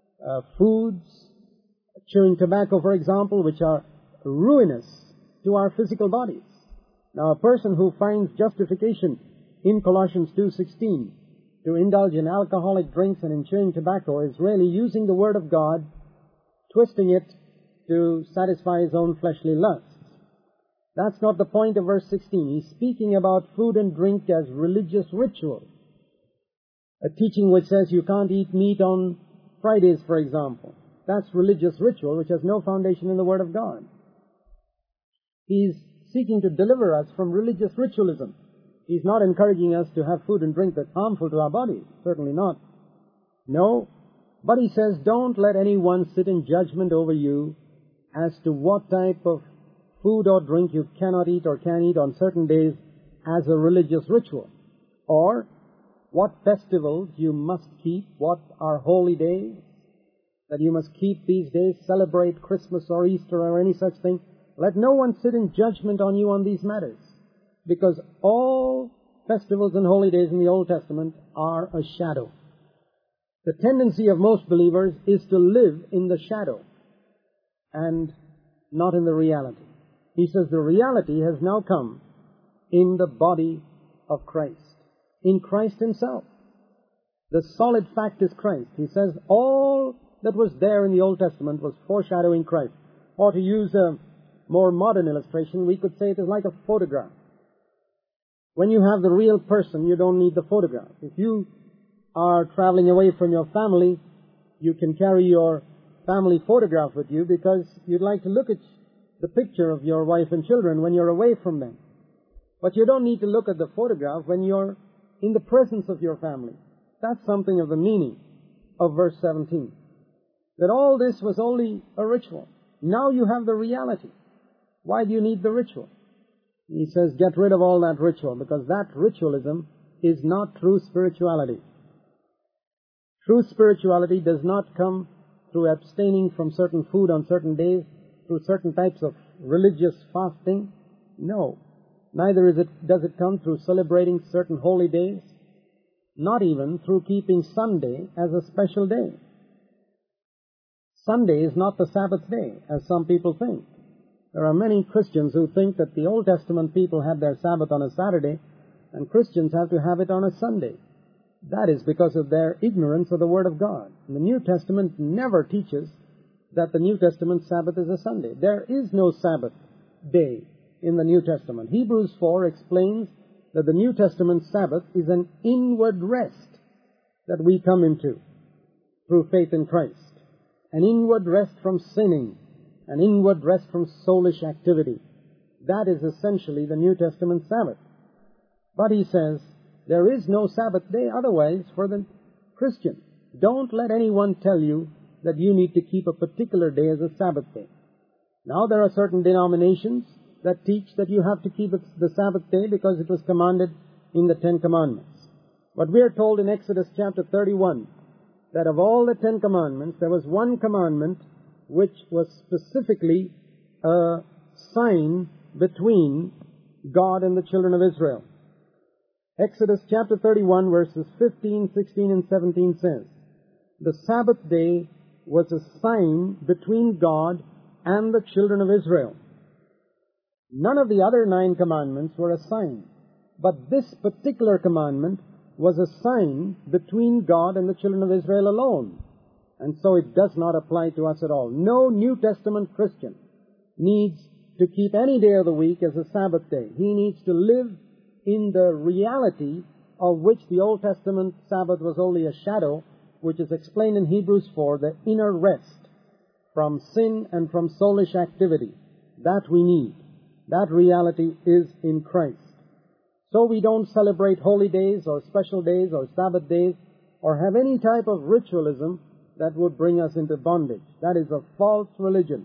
foods, chewing tobacco, for example, which are ruinous to our physical bodies. Now, a person who finds justification in Colossians 2:16 to indulge in alcoholic drinks and in chewing tobacco is really using the Word of God, twisting it to satisfy his own fleshly lusts. That's not the point of verse 16. He's speaking about food and drink as religious ritual. A teaching which says you can't eat meat on Fridays, for example. That's religious ritual which has no foundation in the Word of God. He's seeking to deliver us from religious ritualism. He's not encouraging us to have food and drink that's harmful to our bodies. Certainly not. No. But he says, don't let anyone sit in judgment over you as to what type of food or drink you cannot eat or can eat on certain days as a religious ritual, or what festivals you must keep, what are holy days, that you must keep these days, celebrate Christmas or Easter or any such thing. Let no one sit in judgment on you on these matters, because all festivals and holy days in the Old Testament are a shadow. The tendency of most believers is to live in the shadow and not in the reality. He says the reality has now come in the body of Christ, in Christ Himself. The solid fact is Christ. He says all that was there in the Old Testament was foreshadowing Christ. Or to use a more modern illustration, we could say it is like a photograph. When you have the real person, you don't need the photograph. If you are traveling away from your family, you can carry your family photograph with you because you'd like to look at the picture of your wife and children when you're away from them. But you don't need to look at the photograph when you're in the presence of your family. That's something of the meaning of verse 17. That all this was only a ritual. Now you have the reality. Why do you need the ritual? He says, get rid of all that ritual, because that ritualism is not true spirituality. True spirituality does not come through abstaining from certain food on certain days, through certain types of religious fasting. No. Neither does it come through celebrating certain holy days, not even through keeping Sunday as a special day. Sunday is not the Sabbath day, as some people think. There are many Christians who think that the Old Testament people had their Sabbath on a Saturday, and Christians have to have it on a Sunday. That is because of their ignorance of the Word of God. And the New Testament never teaches that the New Testament Sabbath is a Sunday. There is no Sabbath day in the New Testament. Hebrews 4 explains that the New Testament Sabbath is an inward rest that we come into through faith in Christ. An inward rest from sinning, an inward rest from soulish activity. That is essentially the New Testament Sabbath. But he says, there is no Sabbath day otherwise for the Christian. Don't let anyone tell you that you need to keep a particular day as a Sabbath day. Now there are certain denominations that teach that you have to keep the Sabbath day because it was commanded in the Ten Commandments. But we are told in Exodus chapter 31 that of all the Ten Commandments, there was one commandment which was specifically a sign between God and the children of Israel. Exodus chapter 31 verses 15, 16, and 17 says, the Sabbath day was a sign between God and the children of Israel. None of the other 9 commandments were a sign, but this particular commandment was a sign between God and the children of Israel alone. And so it does not apply to us at all. No New Testament Christian needs to keep any day of the week as a Sabbath day. He needs to live in the reality of which the Old Testament Sabbath was only a shadow, which is explained in Hebrews 4, the inner rest from sin and from soulish activity. That we need. That reality is in Christ. So we don't celebrate holy days or special days or Sabbath days or have any type of ritualism that would bring us into bondage. That is a false religion.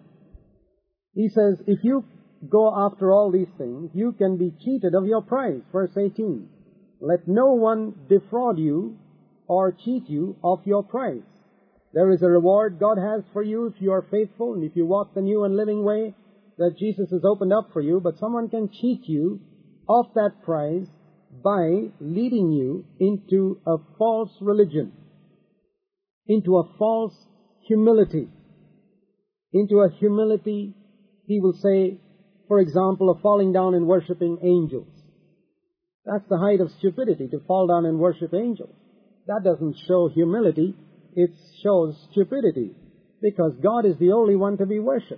He says, if you go after all these things, you can be cheated of your prize. Verse 18. Let no one defraud you or cheat you of your prize. There is a reward God has for you if you are faithful and if you walk the new and living way that Jesus has opened up for you, but someone can cheat you of that prize by leading you into a false religion, into a false humility. Into a humility, he will say, for example, of falling down and worshipping angels. That's the height of stupidity, to fall down and worship angels. That doesn't show humility, it shows stupidity, because God is the only one to be worshipped.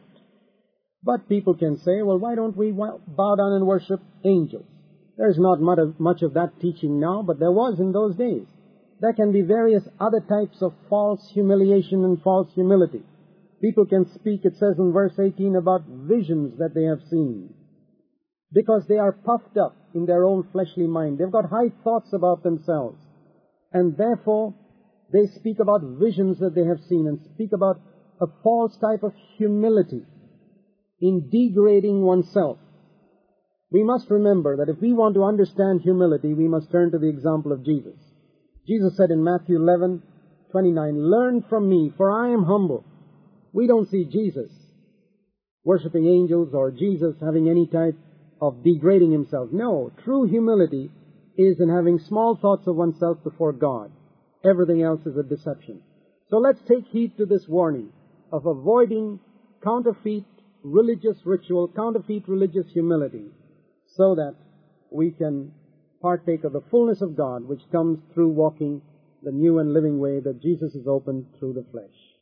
But people can say, well, why don't we bow down and worship angels? There's not much of that teaching now, but there was in those days. There can be various other types of false humiliation and false humility. People can speak, it says in verse 18, about visions that they have seen, because they are puffed up in their own fleshly mind. They've got high thoughts about themselves, and therefore they speak about visions that they have seen and speak about a false type of humility in degrading oneself. We must remember that if we want to understand humility, we must turn to the example of Jesus. Jesus said in Matthew 11:29, learn from me, for I am humble. We don't see Jesus worshipping angels or Jesus having any type of degrading himself. No, true humility is in having small thoughts of oneself before God. Everything else is a deception. So let's take heed to this warning of avoiding counterfeit religious ritual, counterfeit religious humility, so that we can partake of the fullness of God which comes through walking the new and living way that Jesus has opened through the flesh.